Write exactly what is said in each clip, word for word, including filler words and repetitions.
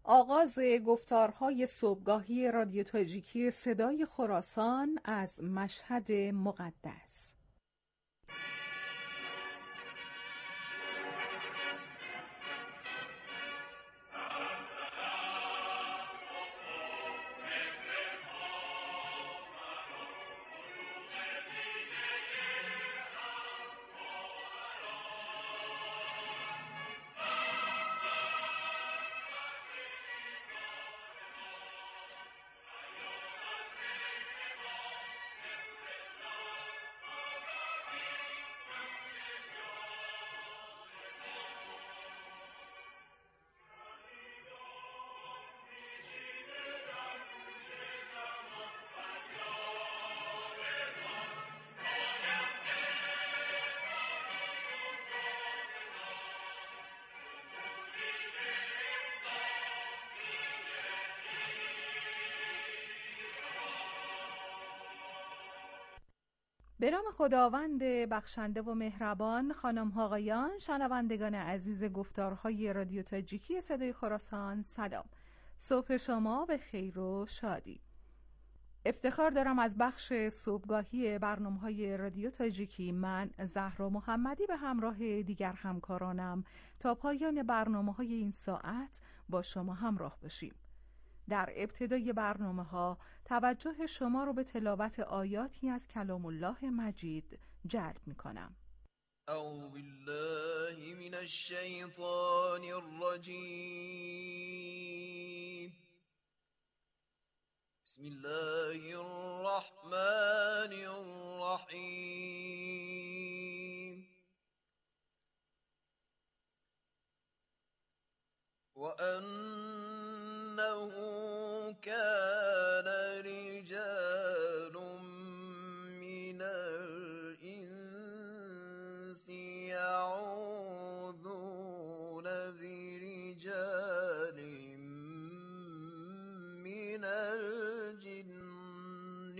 آغاز گفتارهای صبحگاهی رادیو تاجیکی صدای خراسان از مشهد مقدس. به نام خداوند بخشنده و مهربان. خانم ها آقایان، شنوندگان عزیز گفتارهای رادیو تاجیکی صدای خراسان، سلام. صبح شما به خیر و شادی. افتخار دارم از بخش صبحگاهی برنامه‌های رادیو تاجیکی من زهرا محمدی به همراه دیگر همکارانم تا پایان برنامه‌های این ساعت با شما همراه باشیم. در ابتدای برنامه ها توجه شما رو به تلاوت آیاتی از کلام الله مجید جلب می کنم. اعوذ بالله من الشیطان الرجیم. بسم الله الرحمن الرحیم. وأنه كان رجال من الإنس يعوذون برجال من الجن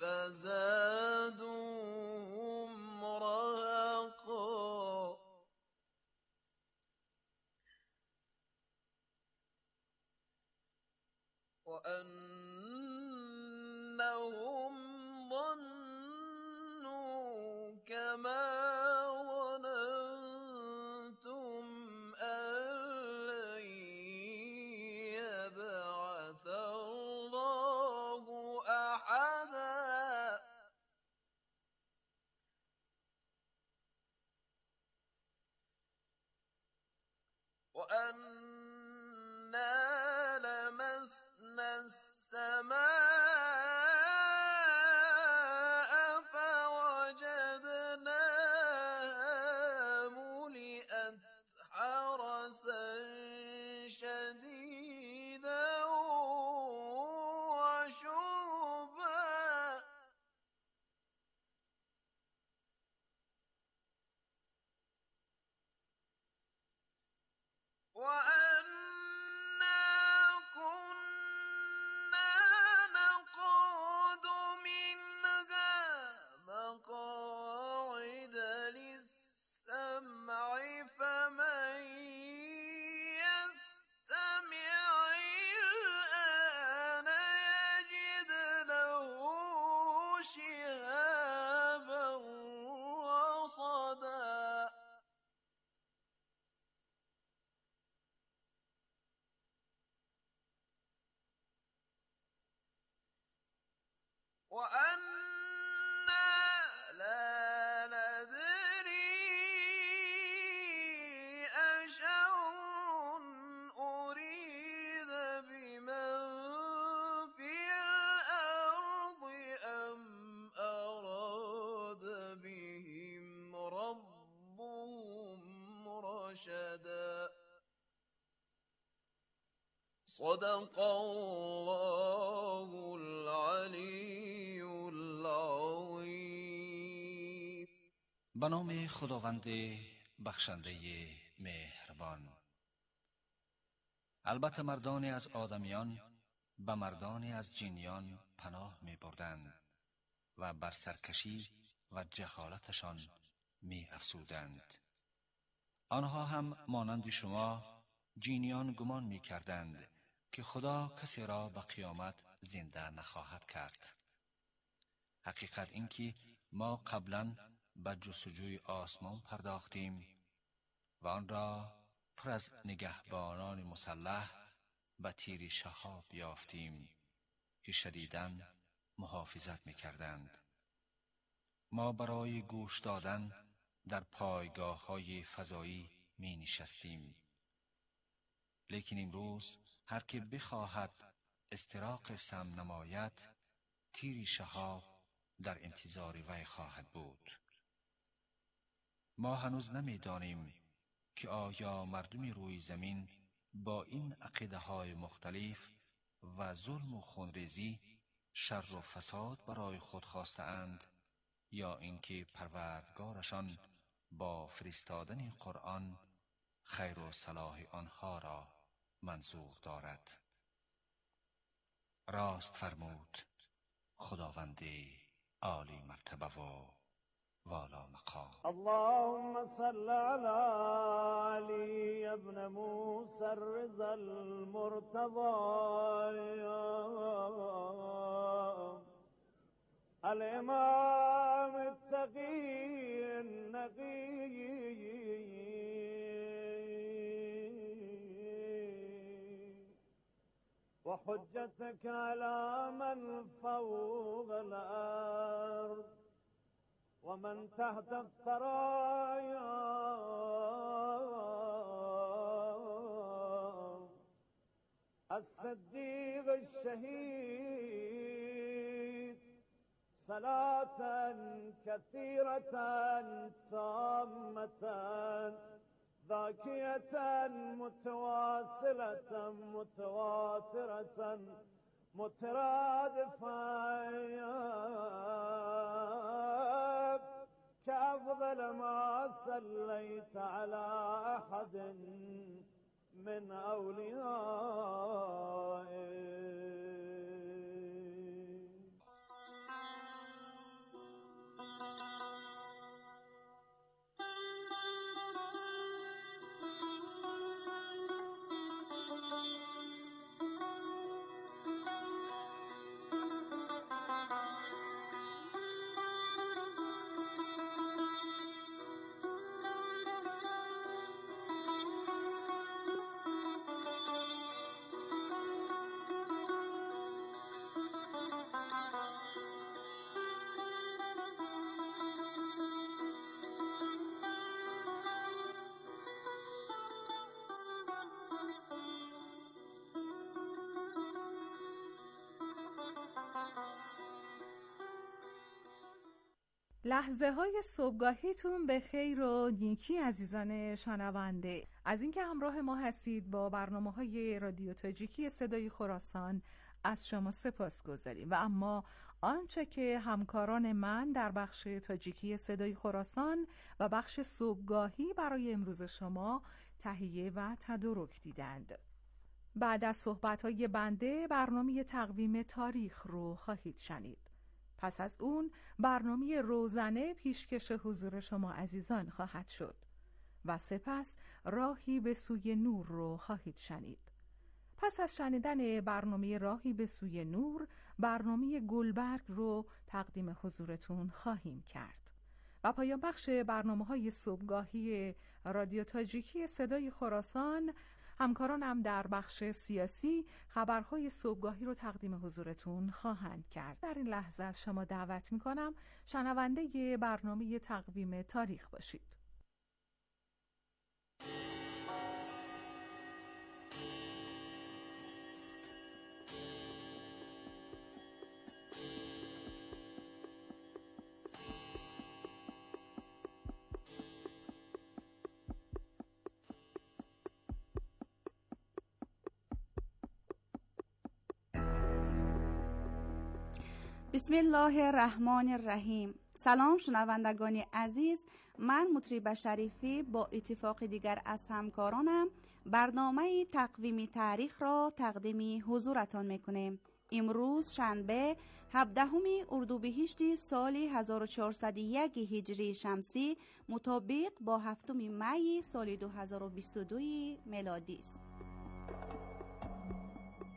فزادوهم رهقا. وأنهم ظنوا كما ظننتم أن لن يبعث الله أحدا. وأنا لمسنا السماء فوجدناها ملئت حرسا شديدا وشهبا. وأنا كنا نقعد منها مقاعد للسمع فمن يستمع الآن يجد له شهابا رصدا. وأنا لا ندري أشر أريد بمن في الأرض أم أراد بهم ربهم رشدا. صدق الله العلی العظیم. به نام خداوند بخشنده مهربان. البته مردانی از آدمیان به مردانی از جنیان پناه می بردند و بر سرکشی و جهالتشان می افزودند. آنها هم مانند شما جنیان گمان می کردند که خدا کسی را به قیامت زنده نخواهد کرد. حقیقت این که ما قبلا به جستجوی آسمان پرداختیم و آن را پر از نگهبانان مسلح به تیر شهاب یافتیم که شدیداً محافظت می‌کردند. ما برای گوش دادن در پایگاه‌های فضایی می نشستیم. لیکن امروز هر که بخواهد استراق سم نماید، تیر شهاب در انتظار وی خواهد بود. ما هنوز نمی دانیم که آیا مردم روی زمین با این عقیده های مختلف و ظلم و خونریزی شر و فساد برای خود خواسته اند یا اینکه پروردگارشان با فرستادن قرآن خیر و صلاح آنها را منظور دارد. راست فرمود خداوند عالی مرتبه و والا مقام. اللهم صل على علي ابن موسى الرضا المرتضى الامام التقي النقي وحجتك على من فوق الارض ومن تحت الثرايا الصديق الشهيد صلاة كثيرة تامة ذاكية متواصلة متواترة مترادفة كأفضل ما صليت على أحد من أوليائك. لحظه های صبحگاهیتون به خیر و نیکی عزیزان شنونده. از اینکه همراه ما هستید با برنامه های رادیو تاجیکی صدای خراسان از شما سپاس گذاریم. و اما آنچه که همکاران من در بخش تاجیکی صدای خراسان و بخش صبحگاهی برای امروز شما تهیه و تدارک دیدند. بعد از صحبت‌های بنده برنامه تقویم تاریخ رو خواهید شنید. پس از اون برنامه روزانه پیشکش حضور شما عزیزان خواهد شد و سپس راهی به سوی نور رو خواهید شنید. پس از شنیدن برنامه راهی به سوی نور، برنامه گلبرگ رو تقدیم حضورتون خواهیم کرد و پایان بخش برنامه‌های صبحگاهی رادیو تاجیکی صدای خراسان همکارانم در بخش سیاسی خبرهای صبحگاهی رو تقدیم حضورتون خواهند کرد. در این لحظه شما دعوت میکنم شنونده برنامه تقویم تاریخ باشید. بسم الله الرحمن الرحیم. سلام شنوندگان عزیز، من مطریبه شریفی با اتفاق دیگر از همکارانم برنامه تقویم تاریخ را تقدیم حضورتان میکنیم. امروز شنبه هفدهم اردیبهشت سال هزار و چهارصد و یک هجری شمسی مطابق با هفتم می سال دو هزار و بیست و دو میلادی است.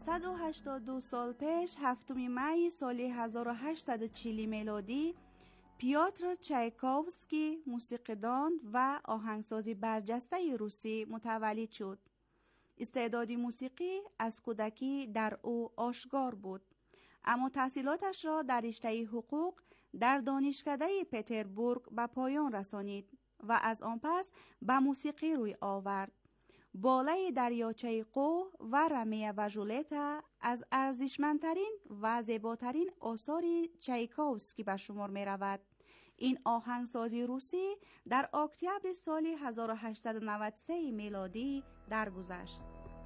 صد و هشتاد و دو سال پیش هفتم می سال هزار و هشتصد و چهل میلادی پیاتر چایکوفسکی موسیقیدان و آهنگساز برجسته روسی متولد شد. استعداد موسیقی از کودکی در او آشکار بود، اما تحصیلاتش را در رشته حقوق در دانشکده پتربورگ به پایان رسانید و از آن پس به موسیقی روی آورد. بالای دریاچه قو و رمیه و ژولیتا از ارزشمندترین و زیباترین آثار چایکوفسکی به شمار می رود. این آهنگسازی روسی در اکتبر سال هزار و هشتصد و نود و سه میلادی درگذشت.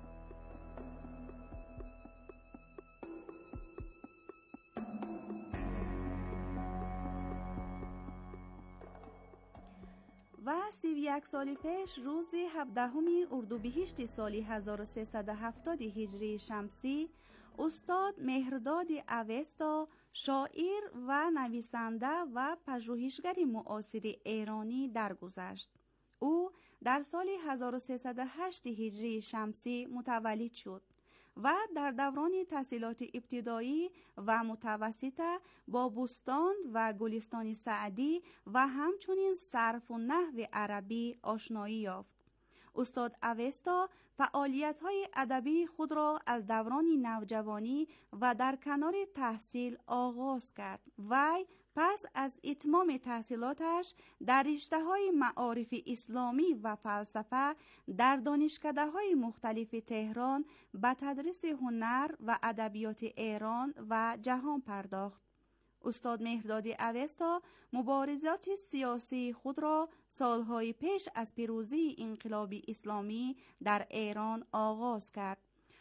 و سی و یک سال پیش روز هفدهم اردیبهشت سال هزار و سیصد و هفتاد هجری شمسی استاد مهرداد اوستا، شاعر و نویسنده و پژوهشگر معاصر ایرانی درگذشت. او در سال هزار و سیصد و هشت هجری شمسی متولد شد و در دوران تحصیلات ابتدایی و متوسطه با بوستان و گلستان سعدی و همچنین صرف و نحو عربی آشنایی یافت. استاد اوستا فعالیت‌های ادبی خود را از دوران نوجوانی و در کنار تحصیل آغاز کرد. وی پس از اتمام تحصیلاتش در رشته‌های معارف اسلامی و فلسفه در دانشکده‌های مختلف تهران به تدریس هنر و ادبیات ایران و جهان پرداخت. استاد مهرداد اوستا مبارزات سیاسی خود را سالهای پیش از پیروزی انقلاب اسلامی در ایران آغاز کرد.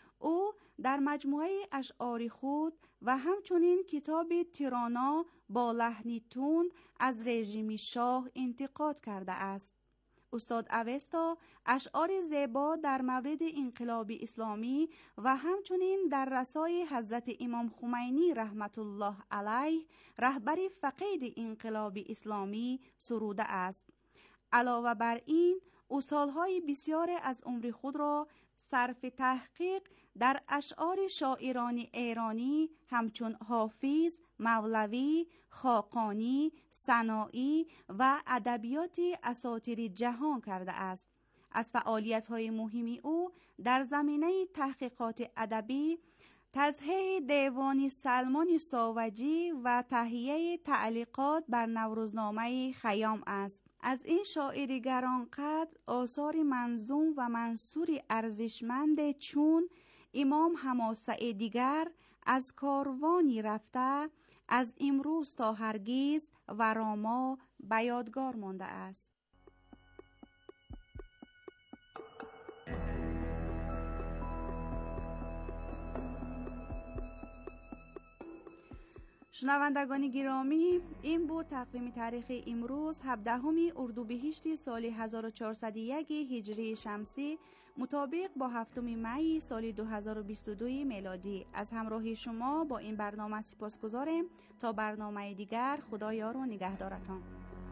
او در مجموعه اشعار خود و همچنین کتاب تیرانا با لحنی تند از رژیم شاه انتقاد کرده است. استاد اوستا اشعار زیبا در مورد انقلاب اسلامی و همچنین در رسای حضرت امام خمینی رحمت الله علیه رهبر فقید انقلاب اسلامی سروده است. علاوه بر این او سالهای بسیار از عمر خود را صرف تحقیق در اشعار شاعران ایرانی همچون حافظ، مولوی، خاقانی، سنایی و ادبیات اساطیر جهان کرده است. از فعالیت‌های مهمی او در زمینه تحقیقات ادبی تصحیح دیوان سلمان ساوجی و تهیه تعلیقات بر نوروزنامه خیام است. از این شاعر گرانقدر آثار منظوم و منثور ارزشمند چون امام حماسه دیگر، از کاروانی رفته، از امروز تا هرگز و راما به یادگار مانده است. شنوندگان گرامی، این بود تقویم تاریخ امروز هفدهم اردیبهشت سال هزار و چهارصد و یک هجری شمسی مطابق با هفتم می سال دو هزار و بیست و دو میلادی. از همراهی شما با این برنامه سپاسگزاریم. تا برنامه دیگر، خدا یار و نگهدارتان.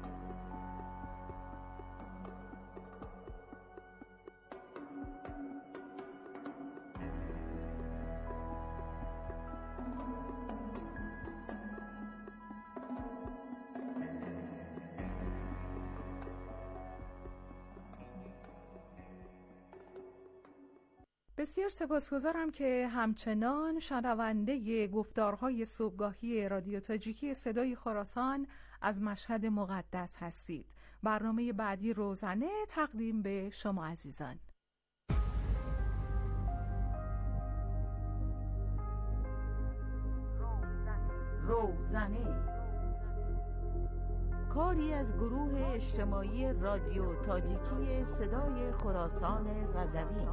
بسیار سپاسگزارم که همچنان شنونده گفتارهای صبحگاهی رادیو تاجیکی صدای خراسان از مشهد مقدس هستید. برنامه بعدی روزنه تقدیم به شما عزیزان. روزنه کاری از گروه اجتماعی رادیو تاجیکی صدای خراسان رضوی.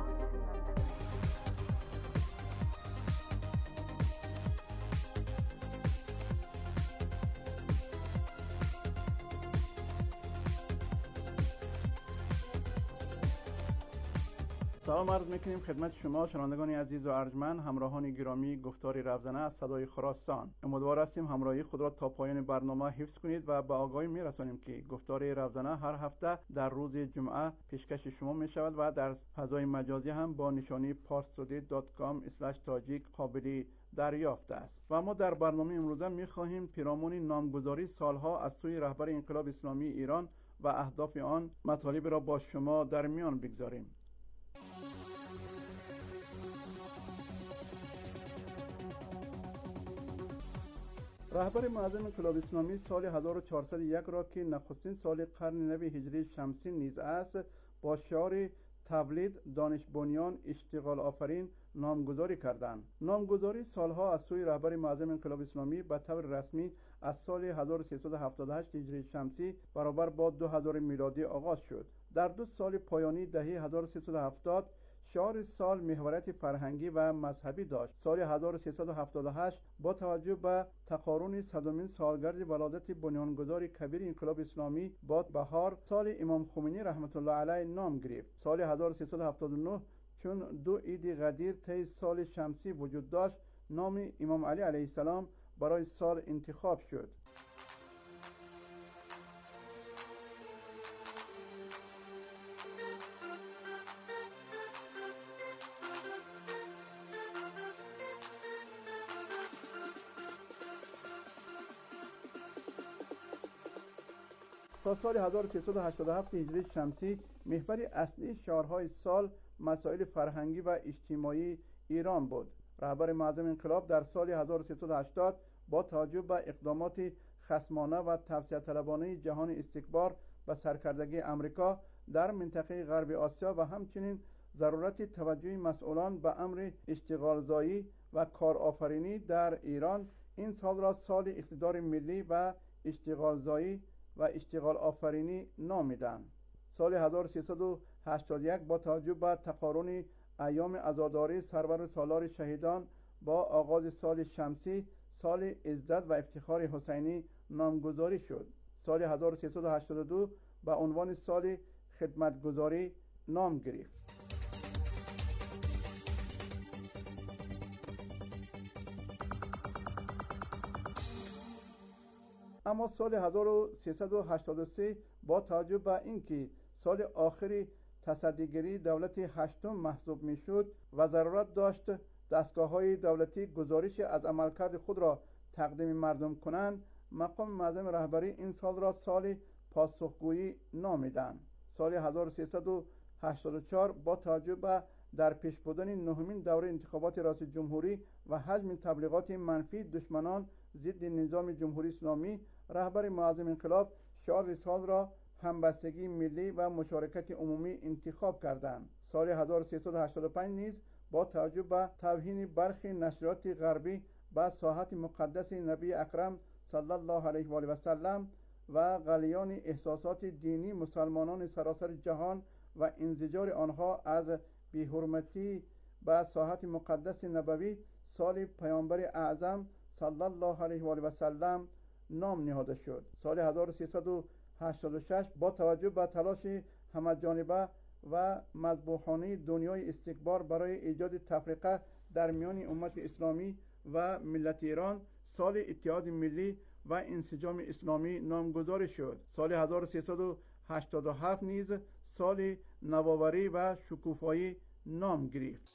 سلام عرض میکنیم خدمت شما شنوندگان عزیز و ارجمند، همراهان گرامی گفتار ربزنه از صدای خراسان. امیدوار هستیم همراهی خود را تا پایان برنامه حفظ کنید و به آگاهی میرسانیم که گفتار ربزنه هر هفته در روز جمعه پیشکش شما می شود و در فضای مجازی هم با نشانی parstoday dot com slash tajik قابل دریافت است. و ما در برنامه امروزه میخواهیم پیرامون نامگذاری سالها از سوی رهبر انقلاب اسلامی ایران و اهداف آن مطالب را با شما در میان بگذاریم. رهبر معظم انقلاب اسلامی سال هزار و چهارصد و یک را که نخستین سال قرن نو هجری شمسی نیز است، با شعار تولید دانش بنیان اشتغال آفرین نامگذاری کردند. نامگذاری سالها از سوی رهبر معظم انقلاب اسلامی به طور رسمی از سال هزار و سیصد و هفتاد و هشت هجری شمسی برابر با دو هزار میلادی آغاز شد. در دو سال پایانی دهه هزار و سیصد و هفتاد شعار سال محوریت فرهنگی و مذهبی داشت. سال هزار و سیصد و هفتاد و هشت با توجه به تقارن صدمین سالگرد ولادت بنیانگذار کبیر انقلاب اسلامی با بهار سال امام خمینی رحمت الله علیه نام گرفت. سال هزار و سیصد و هفتاد و نه چون دو عید قدیر طی سال شمسی وجود داشت، نام امام علی علیه السلام برای سال انتخاب شد. تا سال هزار و سیصد و هشتاد و هفت هجری شمسی محور اصلی شعارهای سال مسائل فرهنگی و اجتماعی ایران بود. رهبر معظم انقلاب در سال هزار و سیصد و هشتاد با توجه به اقدامات خصمانه و توسعه طلبانه جهان استکبار به سرکردگی امریکا در منطقه غرب آسیا و همچنین ضرورت توجه مسئولان به امر اشتغالزایی و کارآفرینی در ایران، این سال را سال اقتدار ملی و اشتغالزایی و اشتغال آفرینی نامیدند. سال هزار و سیصد و هشتاد و یک با توجه به تقارن ایام عزاداری سرور سالار شهیدان با آغاز سال شمسی سال عزت و افتخار حسینی نامگذاری شد. سال هزار و سیصد و هشتاد و دو به عنوان سال خدمتگزاری نام گرفت. اما سال هزار و سیصد و هشتاد و سه با توجه به اینکه سال آخری تصدیگری دولت هشتم محسوب میشد و ضرورت داشت دستگاه‌های دولتی گزارش از عملکرد خود را تقدیم مردم کنند، مقام معظم رهبری این سال را سال پاسخگویی نامیدند. سال هزار و سیصد و هشتاد و چهار با توجه به در پیش بودن نهمین دوره انتخابات ریاست جمهوری و حجم تبلیغات منفی دشمنان ضد نظام جمهوری اسلامی، رهبر معظم انقلاب شعار سال را همبستگی ملی و مشارکت عمومی انتخاب کردند. سال هزار و سیصد و هشتاد و پنج نیز با توجه به توهین برخی نشریات غربی به ساحت مقدس نبی اکرم صلی الله علیه و آله و سلم و غلیان احساسات دینی مسلمانان سراسر جهان و انزجار آنها از بی‌حرمتی به ساحت مقدس نبوی، سال پیامبر اعظم صلی الله علیه و آله و سلم نام نهاده شد. سال هزار و سیصد و هشتاد و شش با توجه به تلاش همه‌جانبه و مذبوحانه دنیای استکبار برای ایجاد تفرقه در میان امت اسلامی و ملت ایران، سال اتحاد ملی و انسجام اسلامی نامگذاری شد. سال هزار و سیصد و هشتاد و هفت نیز سال نوآوری و شکوفایی نام گرفت.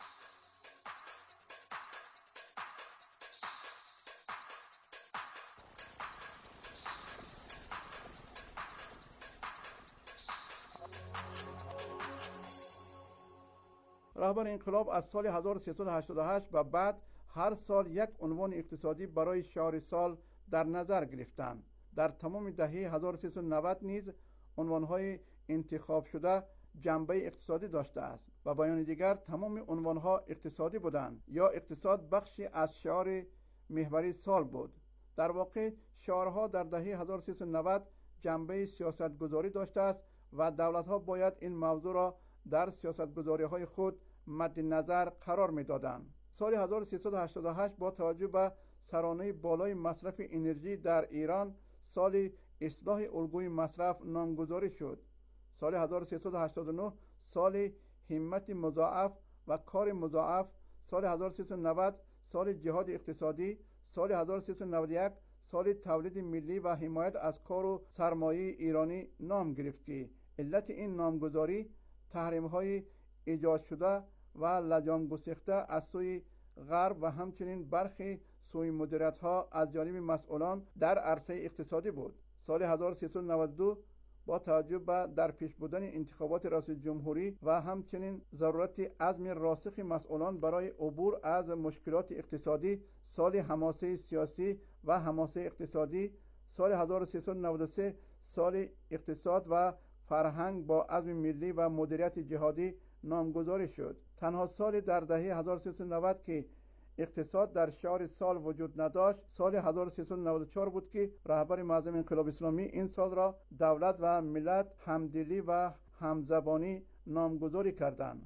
رهبر انقلاب از سال هزار و سیصد و هشتاد و هشت و بعد هر سال یک عنوان اقتصادی برای شعار سال در نظر گرفتند. در تمام دهه هزار و سیصد و نود نیز عنوانهای انتخاب شده جنبه اقتصادی داشته است و بیان دیگر تمام عنوانها اقتصادی بودند یا اقتصاد بخشی از شعار محوری سال بود. در واقع شعارها در دهه هزار و سیصد و نود جنبه سیاست گذاری داشته است و دولت‌ها باید این موضوع را در سیاست گذاری‌های خود مد نظر قرار می‌دادند. سال هزار و سیصد و هشتاد و هشت با توجه به سرانه بالای مصرف انرژی در ایران سال اصلاح الگوی مصرف نامگذاری شد. سال هزار و سیصد و هشتاد و نه سال همت مضاعف و کار مضاعف، سال هزار و سیصد و نود سال جهاد اقتصادی، سال هزار و سیصد و نود و یک سال تولید ملی و حمایت از کار و سرمایه ایرانی نام گرفت که علت این نامگذاری تحریم‌های ایجاد شده و لجام گسیخته از سوی غرب و همچنین برخی سوی مدیریت‌ها از جانب مسئولان در عرصه اقتصادی بود. سال هزار و سیصد و نود و دو با توجه به در پیش بودن انتخابات ریاست جمهوری و همچنین ضرورت عزم راسخ مسئولان برای عبور از مشکلات اقتصادی، سال حماسه سیاسی و حماسه اقتصادی، سال هزار و سیصد و نود و سه سال اقتصاد و فرهنگ با عزم ملی و مدیریت جهادی نامگذاری شد. تنها سال در دهه هزار و سیصد و نود که اقتصاد در شعار سال وجود نداشت سال هزار و سیصد و نود و چهار بود که رهبر معظم انقلاب اسلامی این سال را دولت و ملت همدلی و همزبانی نامگذاری کردند.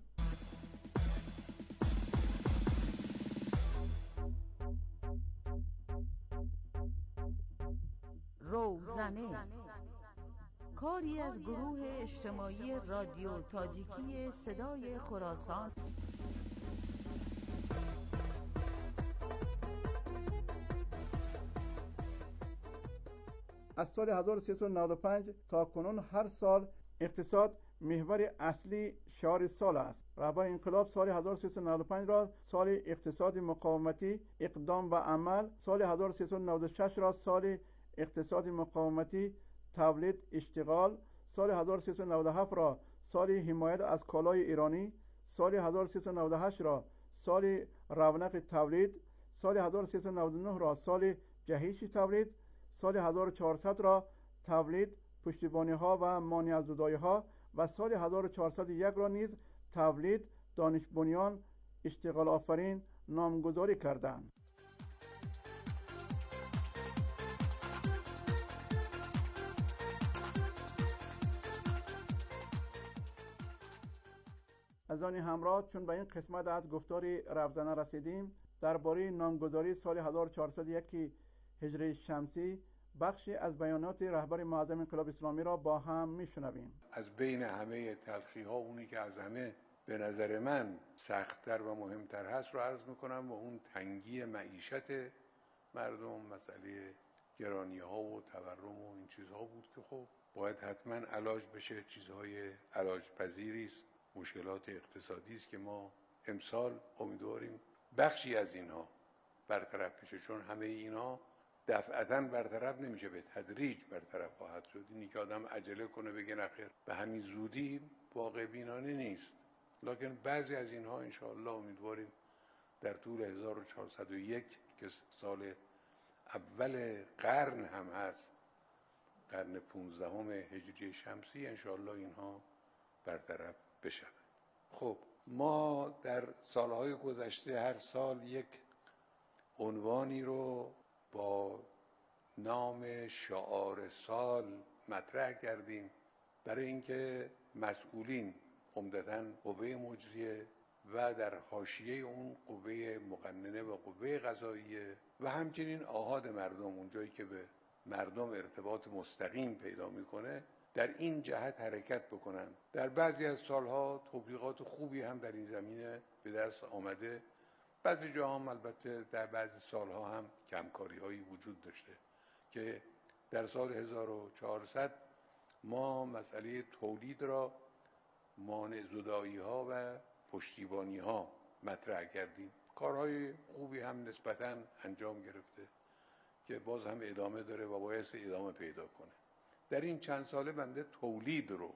روزنه، کاری از گروه اجتماعی رادیو تاجیکی صدای خراسان. از سال هزار و سیصد و نود و پنج تا کنون هر سال اقتصاد محور اصلی شعار سال است. رهبر انقلاب سال هزار و سیصد و نود و پنج را سال اقتصاد مقاومتی اقدام و عمل، سال هزار و سیصد و نود و شش را سال اقتصاد مقاومتی تولید اشتغال، سال هزار و سیصد و نود و هفت را سال حمایت از کالای ایرانی، سال هزار و سیصد و نود و هشت را سال رونق تولید، سال هزار و سیصد و نود و نه را سال جهش تولید، سال هزار و چهارصد را تولید پشتیبانی ها و مانع از زدایی ها و سال هزار و چهارصد و یک را نیز تولید دانش بنیان اشتغال آفرین نامگذاری کردند. از آن همراه چون به این قسمت از گفتار روزنه رسیدیم، درباره نامگذاری سال هزار و چهارصد و یک هجری شمسی بخشی از بیانات رهبر معظم انقلاب اسلامی را با هم میشنویم. از بین همه تلخی ها اونی که از همه به نظر من سخت‌تر و مهمتر هست رو عرض میکنم و اون تنگی معیشت مردم، مسئله گرانی ها و تورم و این چیزها بود که خب باید حتما علاج بشه. چیزهای علاج پذیری است، مشکلات اقتصادی است که ما امسال امیدواریم بخشی از اینها برطرف بشه، چون همه اینا دفعتاً برطرف نمیشه، به تدریج برطرف خواهد شد. اینی که آدم عجله کنه بگه نخیر به همین زودی واقع بینانه نیست، لکن بعضی از اینها انشاءالله امیدواریم در طول هزار و چهارصد و یک که سال اول قرن هم هست، قرن پونزدهم هجری شمسی، انشاءالله اینها برطرف بشه. خب ما در سالهای گذشته هر سال یک عنوانی رو با نام شعار سال مطرح کردیم برای اینکه مسئولین، عمدتاً قوه مجریه و در حاشیه اون قوه مقننه و قوه قضاییه و همچنین آحاد مردم، اونجایی که به مردم ارتباط مستقیم پیدا میکنه، در این جهت حرکت بکنن. در بعضی از سالها توفیقات خوبی هم در این زمینه به دست آمده، بعضی جاها هم البته در بعضی سالها هم کمکاری هایی وجود داشته که در سال هزار و چهارصد ما مسئله تولید را مانع زدایی ها و پشتیبانی ها مطرح کردیم. کارهای خوبی هم نسبتاً انجام گرفته که باز هم ادامه داره و باید ادامه پیدا کنه. در این چند ساله بنده تولید رو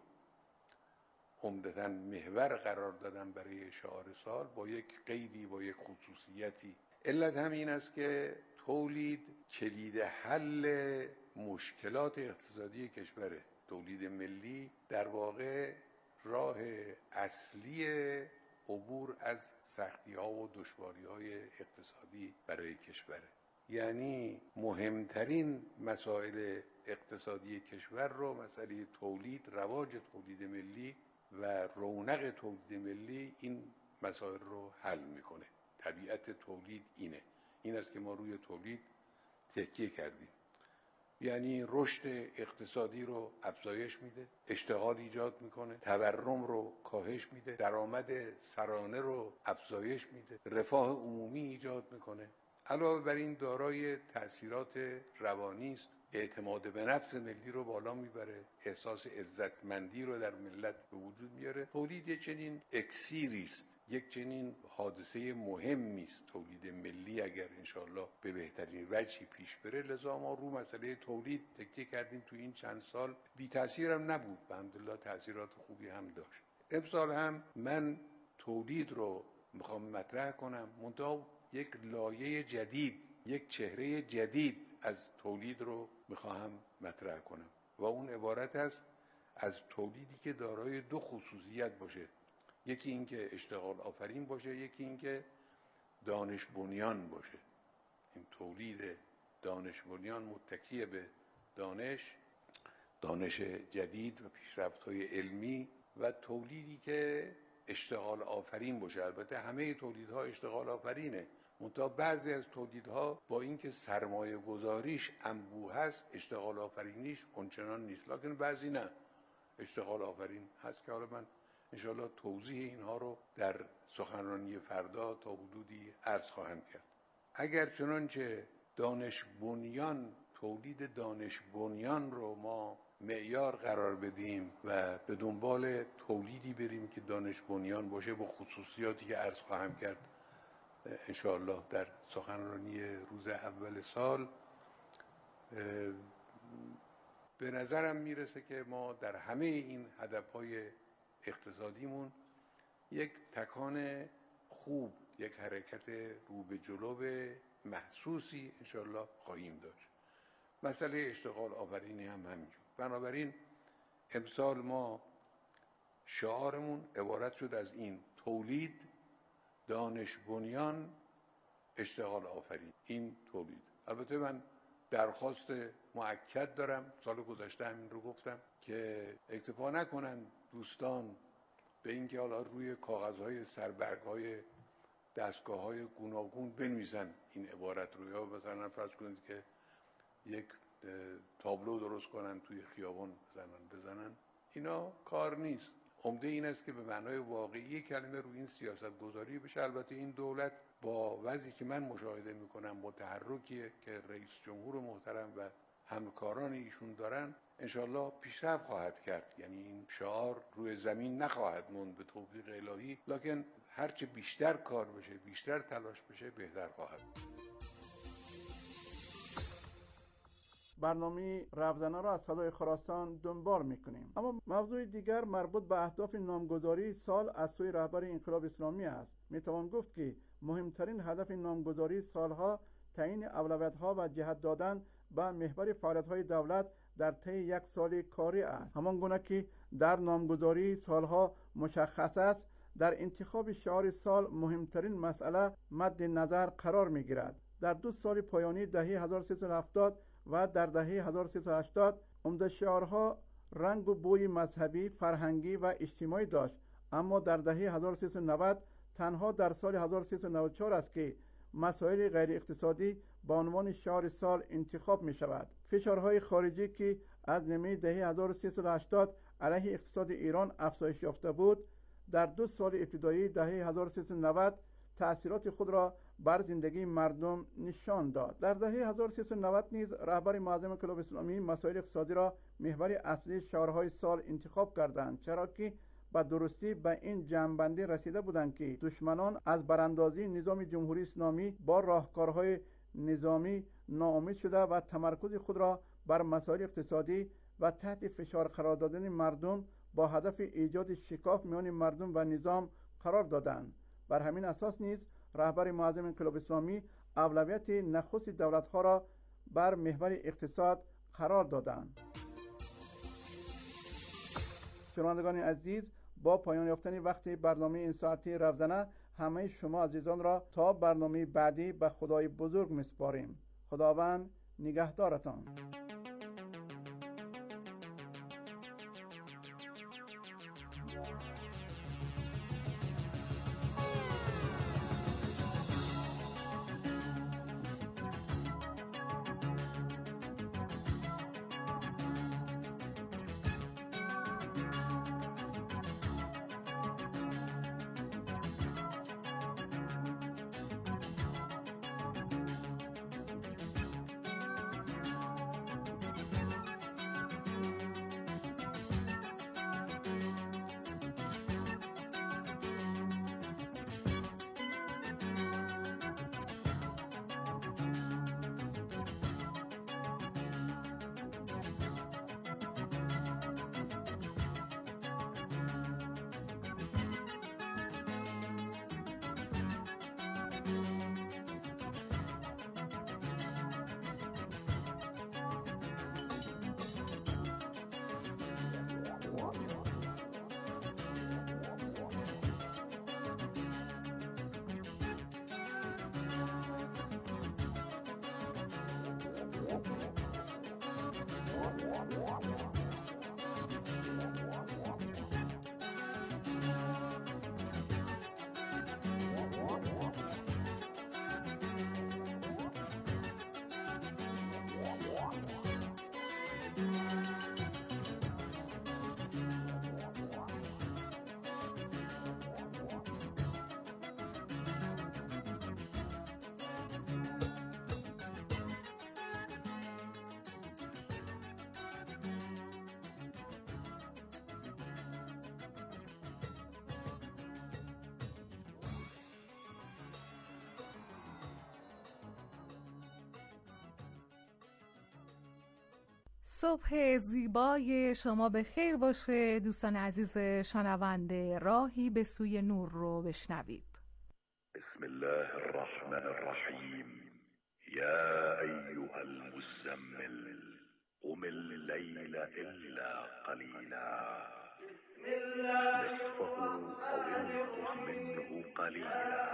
عمدتاً محور قرار دادم برای شعار سال، با یک قیدی، با یک خصوصیتی. علت هم این است که تولید کلید حل مشکلات اقتصادی کشوره. تولید ملی در واقع راه اصلی عبور از سختی ها و دشواری های اقتصادی برای کشوره. یعنی مهمترین مسائل اقتصادی کشور رو، مسئله تولید، رواج تولید ملی و رونق تولید ملی، این مسائل رو حل میکنه. طبیعت تولید اینه، این است که ما روی تولید تکیه کردیم. یعنی رشد اقتصادی رو افزایش میده، اشتغال ایجاد میکنه، تورم رو کاهش میده، درآمد سرانه رو افزایش میده، رفاه عمومی ایجاد میکنه. علاوه بر این دارای تأثیرات روانی است، اعتماد به نفس ملی رو بالا میبره، احساس عزتمندی رو در ملت به وجود میاره. تولید یک چنین اکسیری است، یک چنین حادثه مهمی است تولید ملی، اگر انشاءالله به بهترین وجهی پیش بره. لذا ما رو مسئله تولید تکیه کردیم تو این چند سال. بی تأثیر هم نبود، الحمدلله تأثیرات خوبی هم داشت. امسال هم من تولید رو میخوام مطرح کنم، منتها یک لایه جدید، یک چهره جدید از تولید رو میخواهم مطرح کنم و اون عبارت است از تولیدی که دارای دو خصوصیت باشه. یکی این که اشتغال آفرین باشه، یکی این که دانش بنیان باشه. این تولید دانش بنیان متکی به دانش، دانش جدید و پیشرفت‌های علمی و تولیدی که اشتغال آفرین باشه. البته همه تولیدها اشتغال آفرینه، منتها بعضی از تولیدها با اینکه سرمایه گذاریش انبوه هست، اشتغال آفرینیش اونچنان نیست. لکن بعضی نه، اشتغال آفرین هست که حالا من انشاءالله توضیح اینها رو در سخنرانی فردا تا حدودی عرض خواهم کرد. اگر چنانچه دانش بنیان، تولید دانش بنیان رو ما معیار قرار بدیم و به دنبال تولیدی بریم که دانش بنیان باشه با خصوصیاتی که عرض خواهم کرد انشاءالله در سخنرانی روز اول سال، به نظرم میرسه که ما در همه این هدفهای اقتصادیمون یک تکان خوب، یک حرکت رو به جلو محسوسی انشاءالله خواهیم داشت. مسئله اشتغال آفرینی هم همینجور. بنابراین امسال ما شعارمون عبارت شد از این: تولید، دانش بنیان، اشتغال آفرین. این تولید. البته من درخواست مؤکد دارم، سال گذشته همین رو گفتم که اکتفا نکنن دوستان به اینکه حالا روی کاغذهای سربرگ‌های دستگاه‌های گوناگون بنویسن این عبارت رو، یا مثلا فرض کنید که یک تابلو درست کنن توی خیابان بزنن بزنن اینا کار نیست. عمده این است که به معنای واقعی کلمه روی این سیاست گذاری بشه. البته این دولت با وضعی که من مشاهده میکنم، با تحرکی که رئیس جمهور محترم و همکاران ایشون دارن، انشالله پیشرفت خواهد کرد. یعنی این شعار روی زمین نخواهد موند به توفیق الهی، لکن هرچه بیشتر کار بشه، بیشتر تلاش بشه، بهتر خواهد. برنامه رفزنه را از صدای خراسان دنبال میکنیم. اما موضوع دیگر مربوط به اهداف نامگذاری سال از سوی رهبر انقلاب اسلامی است. میتوان گفت که مهمترین هدف نامگذاری سالها تعیین اولویت‌ها و جهت دادن به محور فعالیت‌های دولت در طی یک سال کاری است. همان گونه که در نامگذاری سالها مشخص است، در انتخاب شعار سال مهمترین مسئله مد نظر قرار می‌گیرد. در دو سال پایانی دهه هزار و سیصد و هفتاد و در دهه هزار و سیصد و هشتاد عمده شعارها رنگ و بوی مذهبی، فرهنگی و اجتماعی داشت، اما در دهه هزار و سیصد و نود تنها در سال هزار و سیصد و نود و چهار است که مسائل غیر اقتصادی به عنوان شعار سال انتخاب می شود. فشارهای خارجی که از نیمه دهه هزار و سیصد و هشتاد علیه اقتصاد ایران افزایش یافته بود، در دو سال ابتدایی دهه هزار و سیصد و نود تأثیرات خود را بر زندگی مردم نشان داد. در دهه هزار و سیصد و نود نیز رهبر معظم انقلاب اسلامی مسائل اقتصادی را محور اصلی شعارهای سال انتخاب کردند، چرا که به درستی به این جمع‌بندی رسیده بودند که دشمنان از براندازی نظام جمهوری اسلامی با راهکارهای نظامی ناامید شده و تمرکز خود را بر مسائل اقتصادی و تحت فشار قرار دادن مردم با هدف ایجاد شکاف میان مردم و نظام قرار دادند. بر همین اساس نیز رهبر معظم انقلاب اسلامی اولویت نخست دولت‌ها را بر محور اقتصاد قرار دادند. شنوندگان عزیز، با پایان یافتن وقت برنامه این ساعتی رفزنه همه شما عزیزان را تا برنامه بعدی به خدای بزرگ میسپاریم. خداوند نگهدارتان. صبح زیبای شما به خیر باشه دوستان عزیز شنونده. راهی به سوی نور رو بشنوید. بسم الله الرحمن الرحیم. یا ایها المزمل قم اللیل الا قلیلا نصفه او انقص منه قلیلا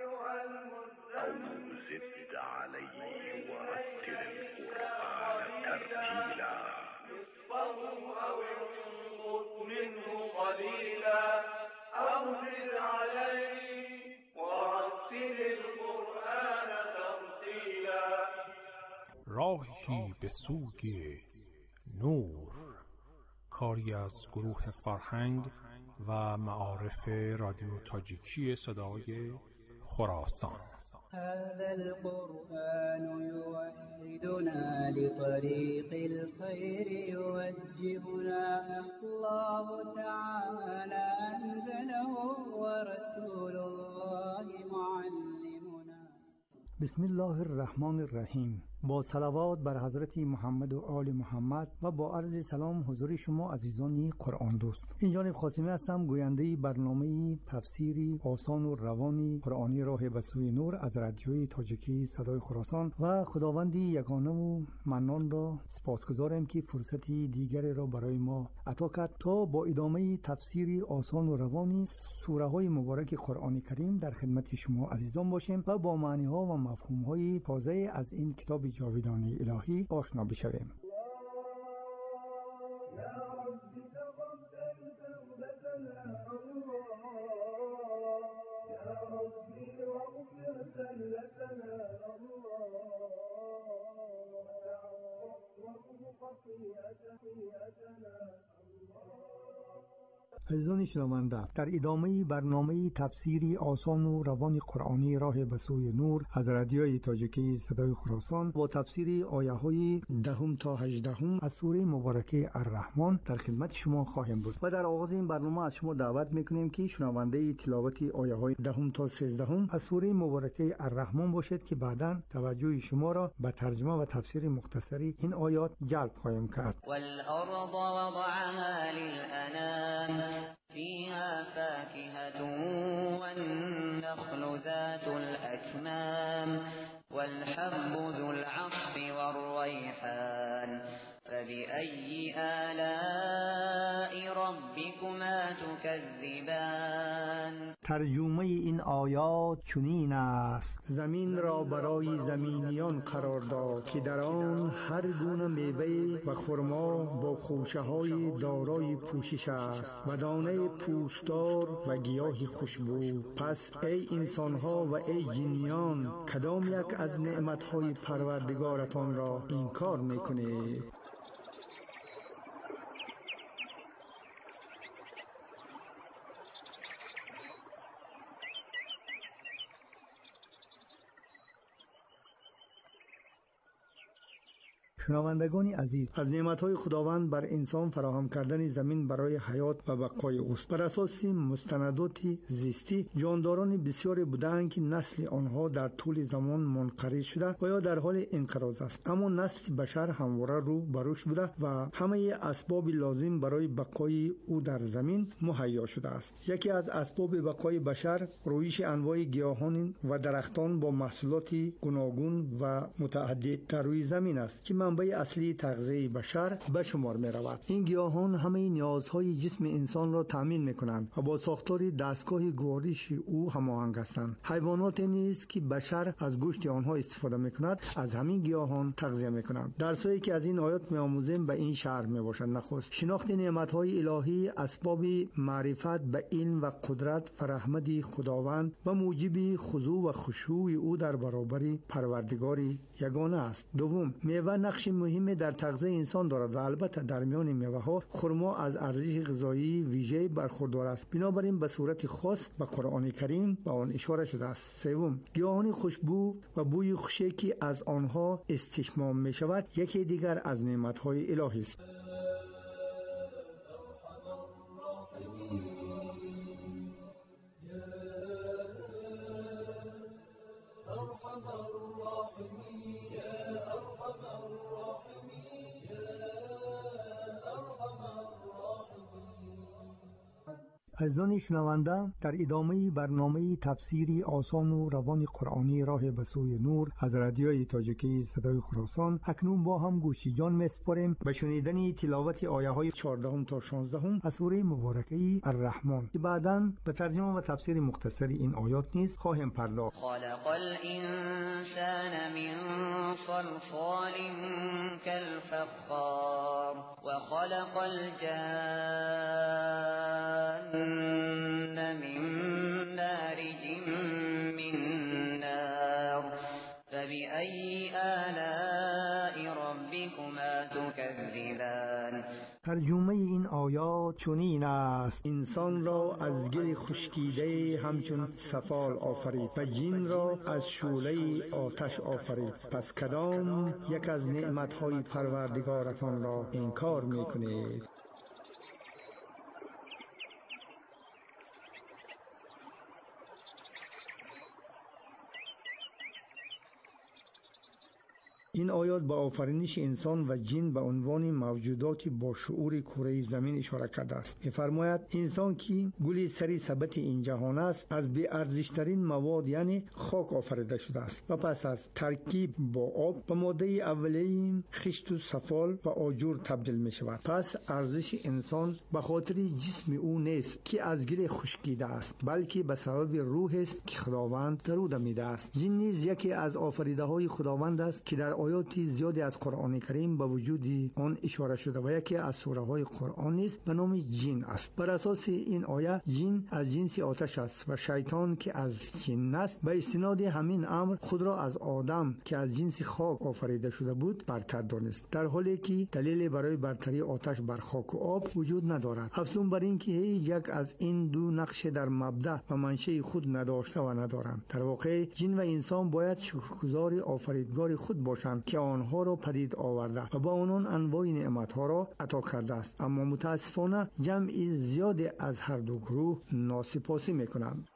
او زد علیه ورتل القرآن ترتیلا أو انقص منه قليلا أو زد عليه ورتل القرآن ترتيلا. راهی به سوی نور، کاری از گروه فرهنگ و معارف رادیو تاجیکی صدای خراسان. هذا القرآن يوحدنا لطريق الخير يوجهنا الله تعالى أنزله ورسول الله معلمنا. بسم الله الرحمن الرحیم. با صلوات بر حضرت محمد و آل محمد و با عرض سلام حضور شما عزیزان قرآن دوست. این جانب خاتمی هستم، گوینده برنامه تفسیری آسان و روانی قرآنی راه به سوی نور از رادیوی تاجیکی صدای خراسان و خداوندی یگانه و منان را سپاسگزارم که فرصتی دیگری را برای ما عطا کرد تا با ادامه تفسیری آسان و روانی سوره های مبارک قرآن کریم در خدمت شما عزیزان باشیم و با معنی ها و مفهوم های تازه از این کتاب جاویدانی الهی آشنا بشویم. عزیزان شنونده، در ادامه برنامه تفسیری آسان و روان قرآنی راه به سوی نور از رادیوی تاجیکی صدای خراسان با تفسیری آیه های دهم تا هجدهم از سوره مبارکه الرحمن در خدمت شما خواهیم بود و در آغاز این برنامه از شما دعوت میکنیم که شنونده تلاوت آیه های دهم تا سیزدهم از سوره مبارکه الرحمن باشید که بعداً توجه شما را به ترجمه و تفسیر مختصری این آیات جلب خواهیم کرد. والأرض وضعها للأنام فيها فاكهة والنخل ذات الأكمام والحب ذو العصف والريحان فبأي آلاء ربكما تكذبان. ترجمه این آیات چنین است: زمین را برای زمینیان قرار داد که در آن هر گونه میوه و خرما با خوشه های دارای پوشش است و دانه پوستدار و گیاه خوشبو. پس ای انسان ها و ای جنیان، کدام یک از نعمت های پروردگارتان را انکار میکنید؟ شنوندگان عزیز، از نعمت‌های خداوند بر انسان فراهم کردن زمین برای حیات و بقای اوست. بر اساس مستندات زیستی، جانداران بسیاری بودند که نسل آنها در طول زمان منقرض شده و یا در حال انقراض است، اما نسل بشر همواره رو بر رشد بوده و همه اسباب لازم برای بقای او در زمین مهیا شده است. یکی از اسباب بقای بشر رویش انواع گیاهان و درختان با محصولات گوناگون و متعدد در روی زمین است که منبع اصلی تغذیه بشر به شمار می رود. این گیاهان همه نیازهای جسم انسان را تامین می کنند و با ساختار دستگاه گوارش او هماهنگ هستند. حیوانات نیز که بشر از گوشت آنها استفاده می کند از همین گیاهان تغذیه می کنند. درسایی که از این آیات می آموزیم به این شرح می باشد: نخست شناخت نعمتهای الهی اسباب معرفت به علم و قدرت و رحمت خداوند و موجب خضوع و خشوع او در برابر پروردگار یگانه است. دوم، میوه نقش مهمی در تغذیه انسان دارد و البته در میان میوه ها خرما از ارزش غذایی ویژه برخوردار است. بنابراین به صورت خاص به قرآن کریم به آن اشاره شده است. سوم، گیاهان خوشبو و بوی خوشی که از آنها استشمام می شود یکی دیگر از نعمتهای الهی است. عزیزان شنونده، در ادامه برنامه تفسیری آسان و روان قرآنی راه به سوی نور از رادیوی تاجیکی صدای خراسان اکنون با هم گوشی جان می‌سپاریم به شنیدن تلاوت آیه های چهارده تا شانزده از سوره مبارکه الرحمن که بعداً به ترجمه و تفسیر مختصر این آیات نیز خواهیم پرداخت. خلق الانسان من صلصال كالفخار وخلق الجان من مارج من نار فبأي آلاء ربكما تكذبان. ترجمه این آیات چنین است: انسان را از گل خشکیده همچون سفال آفرید و جن را از شعله آتش آفرید. پس کدام یک از نعمتهای پروردگارتان را انکار میکنید؟ این آیات با آفرینش انسان و جن به عنوان موجوداتی با شعور کره زمین اشاره کرده است. می‌فرماید انسان که گل سری ثبت این جهان است از بی ارزشترین مواد یعنی خاک آفریده شده است و پس از ترکیب با آب به ماده اولیه خشت و سفال و آجر تبدیل می شود. پس ارزش انسان به خاطر جسم او نیست که از گل خشکیده است، بلکه به سبب روح است که خداوند در او دمیده است. جن نیز یکی از آفریده های خداوند است که در آیاتی زیادی از قرآن کریم به وجود آن اشاره شده و یکی از سوره های قرآن نیز به نام جن است. بر اساس این آیه جن از جنس آتش است و شیطان که از جن است به استناد همین امر خود را از آدم که از جنس خاک آفریده شده بود برتر دانست، در حالی که دلیل برای برتری آتش بر خاک و آب وجود ندارد. افزون بر این که هیچ یک از این دو نقش در مبدأ و منشأ خود نداشته و ندارند. در واقع جن و انسان باید شکرگزار آفریدگار خود باشند که آنها را پدید آورده و با آنان انواع نعمتها را عطا کرده است، اما متاسفانه جمعی زیادی از هر دو گروه ناسپاسی میکنند.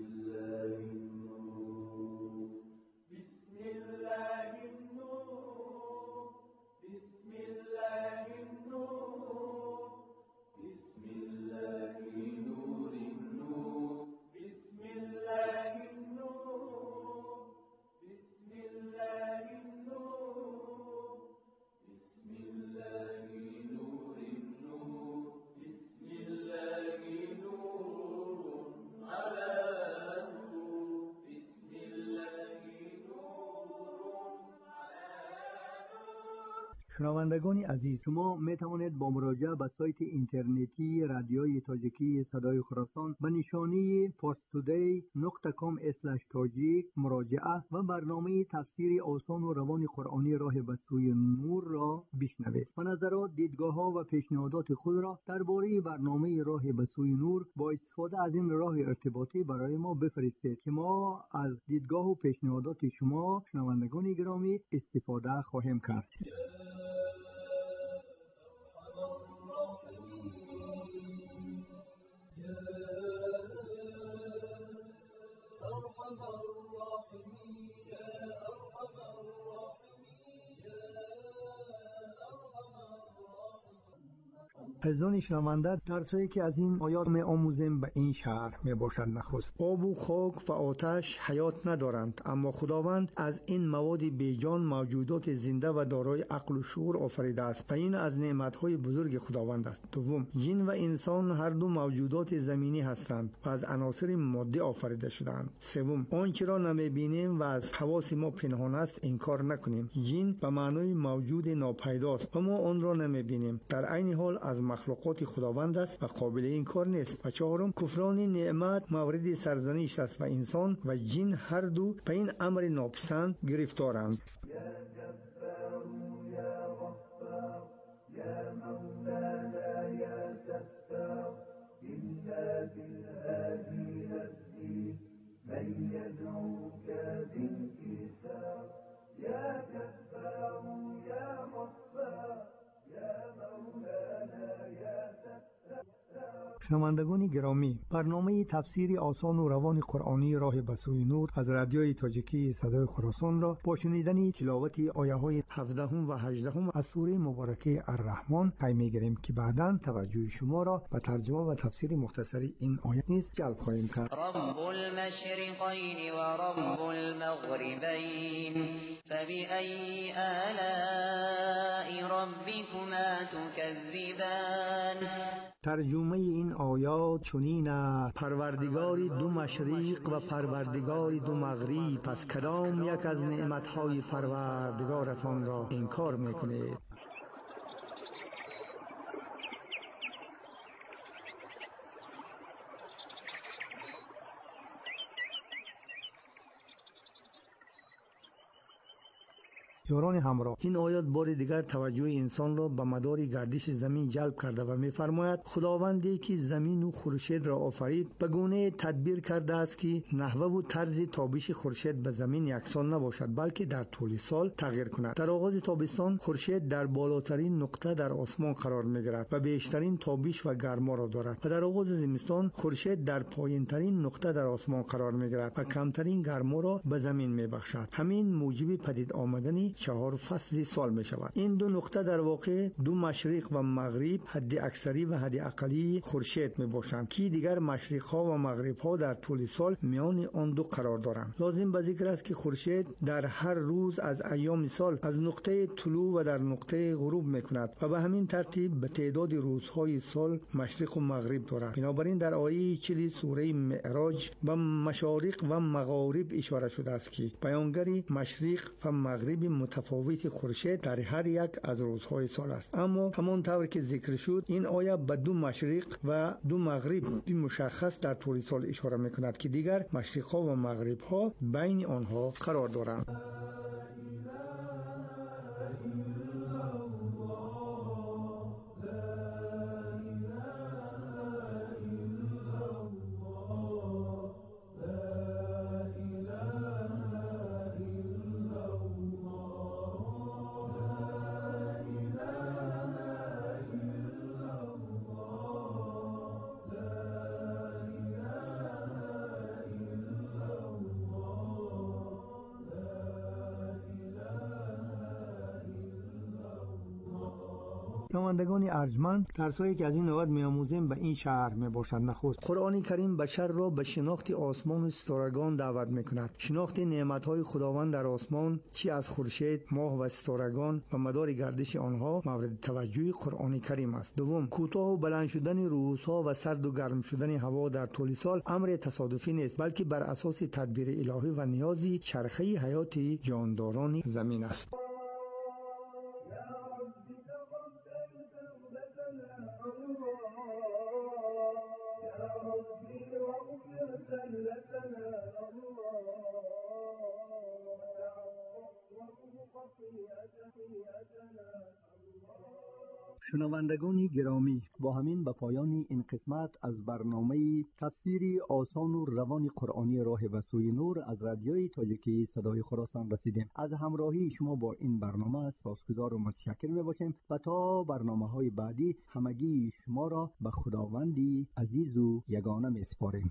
شنوندگان عزیز، شما می توانید با مراجعه به سایت اینترنتی رادیوی تاجیکی صدای خراسان به نشانی فارستودی نقطه کام اسلش تاجیک مراجعه و برنامه تفسیر آسان و روان قرآنی راه به سوی نور را بشنوید و نظرات، دیدگاه ها و پیشنهادات خود را درباره برنامه راه به سوی نور با استفاده از این راه ارتباطی برای ما بفرستید که ما از دیدگاه و پیشنهادات شما شنوندگان گرامی استفاده خواهیم کرد. عزیزان شنونده، درسی که از این آیات می آموزیم به این شهر می باشد. نخست آب و خاک و آتش حیات ندارند، اما خداوند از این مواد بیجان موجودات زنده و دارای عقل و شعور آفریده است و این از نعمتهای بزرگ خداوند است. دوم، جن و انسان هر دو موجودات زمینی هستند و از عناصر مادی آفریده شدند. سوم، آنچه را نمی بینیم و از حواس ما پنهان است انکار نکنیم. جن به معنای موجود ناپیداست و ما آن را نمی بینیم، در عین حال از مخلوقات خداوند است و قابل انکار نیست. و چهارم، کفران نعمت مورد سرزنش است و انسان و جن هر دو به این امر ناپسند گرفتارند. شنوندگان گرامی، برنامه تفسیر آسان و روان قرآنی راه به سوی نور از رادیوی تاجیکی صدای خراسان را با شنیدن تلاوت آیه های هفده و هجده از سوره مبارکه الرحمن پی می‌گیریم که بعداً توجه شما را به ترجمه و تفسیر مختصری این آیه نیز جلب خواهیم کرد. رب المشرقین و رب المغربین فبأي آلاء ربكما تكذبان. ترجمه این آیات چنین است: پروردگار دو مشرق و پروردگار دو مغرب، پس کدام یک از نعمتهای پروردگارتان را انکار میکنید؟ یاران همراه، این آیات بار دیگر توجه انسان را به مدار گردش زمین جلب کرده و می‌فرماید خداوندی که زمین و خورشید را آفرید به گونه تدبیر کرده است که نحوه و طرز تابش خورشید به زمین یکسان نباشد، بلکه در طول سال تغییر کند. در آغاز تابستان خورشید در بالاترین نقطه در آسمان قرار می‌گیرد و بیشترین تابش و گرما را دارد و در آغاز زمستان خورشید در پایین‌ترین نقطه در آسمان قرار می‌گیرد و کمترین گرما را به زمین می‌بخشد. همین موجب پدید آمدن چهار فصل سال می شود. این دو نقطه در واقع دو مشرق و مغرب، حد اکثری و حد اقلی خورشید می باشند که دیگر مشرق ها و مغرب ها در طول سال میان آن دو قرار دارند. لازم به ذکر است که خورشید در هر روز از ایام سال از نقطه طلوع و در نقطه غروب می کند و به همین ترتیب به تعداد روزهای سال مشرق و مغرب دارد. بنابراین در آیه چهل سوره معراج به مشارق و مغارب اشاره شده است که بیانگر مشرق و مغرب متفاوت خورشید در هر یک از روزهای سال است. اما همانطور که ذکر شد این آیه به دو مشرق و دو مغرب مشخص در طول سال اشاره می‌کند که دیگر مشرق ها و مغرب ها بین آنها قرار دارند. شنوندگان ارجمند، درسایی که از این آیات می‌آموزیم به این شهر میباشند. نخست قرآن کریم بشر را به شناخت آسمان و ستارگان دعوت میکند. شناخت نعمت‌های خداوند در آسمان، چی از خورشید، ماه و ستارگان و مدار گردش آنها مورد توجه قرآن کریم است. دوم، کوتاه و بلند شدن روزها و سرد و گرم شدن هوا در طول سال امر تصادفی نیست، بلکه بر اساس تدبیر الهی و نیازی چرخه حیات جانداران زمین است. شنوندگان گرامی، با همین به پایان این قسمت از برنامه تفسیر آسان و روان قرآنی راه به سوی نور از رادیوی تاجیکی صدای خراسان رسیدیم. از همراهی شما با این برنامه سپاسگزار و متشکر میباشیم و تا برنامه‌های بعدی همگی شما را به خداوندی عزیز و یگانه میسپاریم.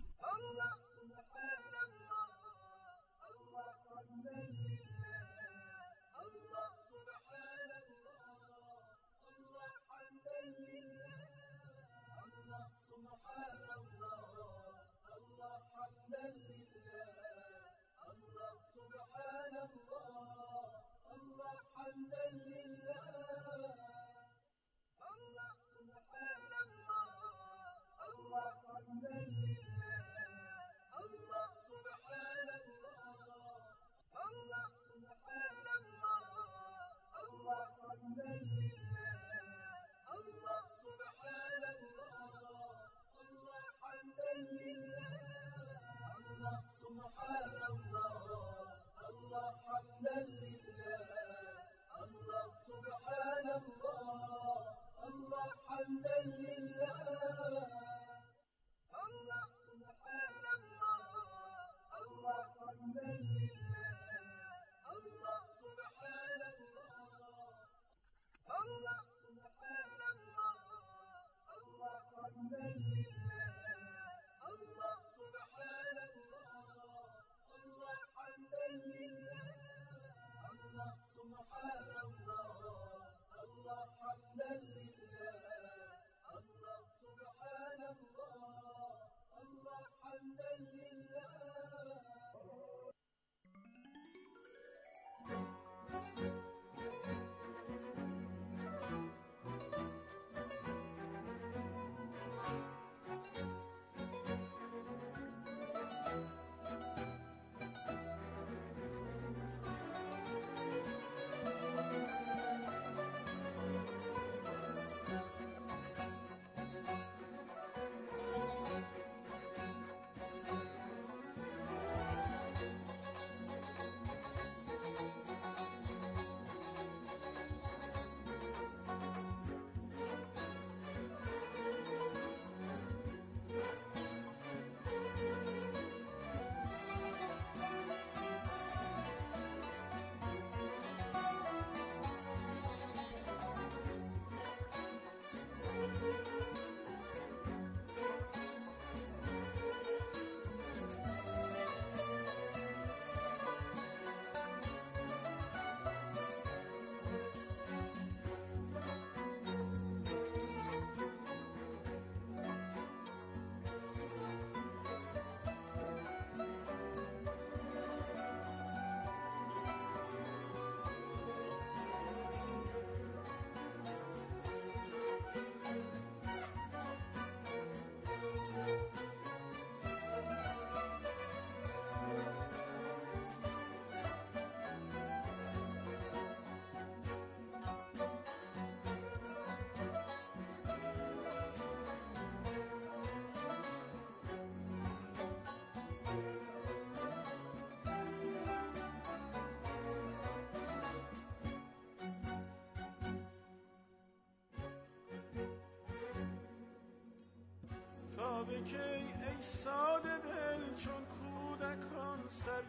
به کی ای ساده دل چون کودکان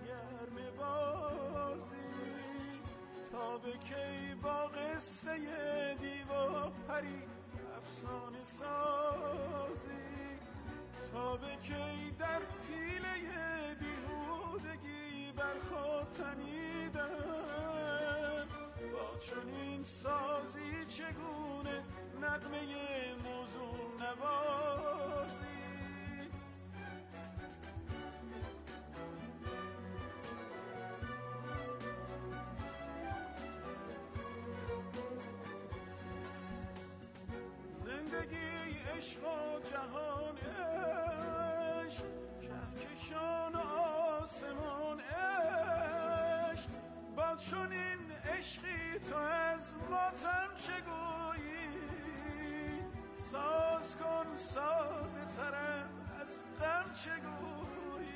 سرگرم بازی، تا به کی با قصه دیو پری افسانه سازی، تا به کی در پیله بیهودگی بر خود تنیدن، با چنین سازی چگونه نغمه موزون نوازی. زندگی عشق و جهان عشق، کهکشان آسمان عشق، با چنین عشقی تو از ماتم چگویی؟ ساز کن ساز ترم از غم چگویی؟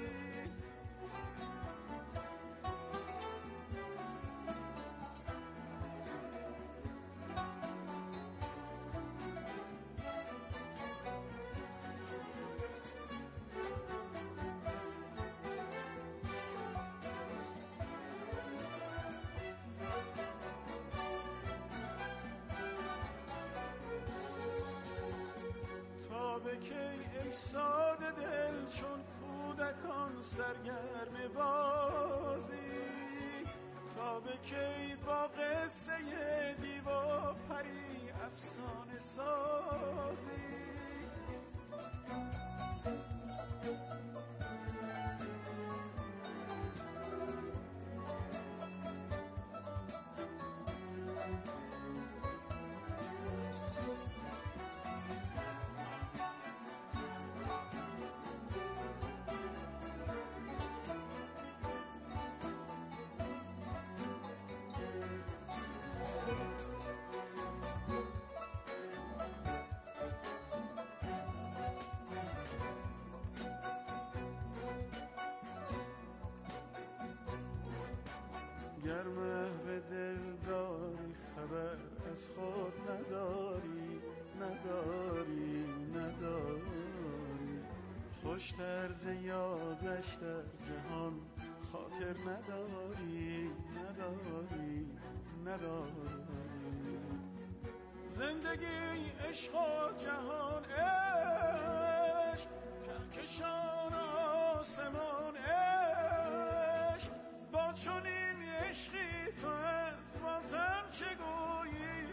به کی ای ساده دل چون کودکان سرگرم بازی، تا به کی با قصه دیو و پری افسانه سازی. گر محو دل داری خبر از خود نداری، نداری نداری، خوش طرز یادش در جهان خاطر نداری، نداری نداری. زندگی عشق و جهان عشق کهکشان آسمان عشق با چنین عشقی تو از ماتم چه گویی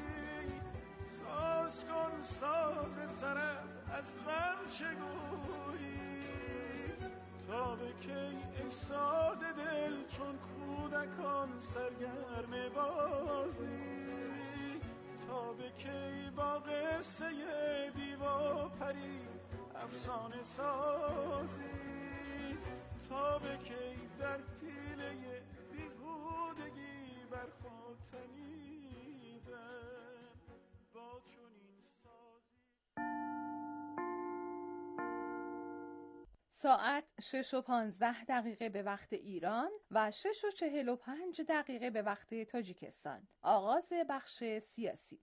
ساز کن ساز طرب از غم چه گویی تا به کی ای ساده دل چون کودکان سرگرم بازی تا به کی با قصه دیو پری افسانه سازی تا به کی در پیله بیهودگی بر خود تنیدن با چنین سازی. ساعت شش و پانزده دقیقه به وقت ایران و شش و چهل و پنج دقیقه به وقت تاجیکستان. آغاز بخش سیاسی.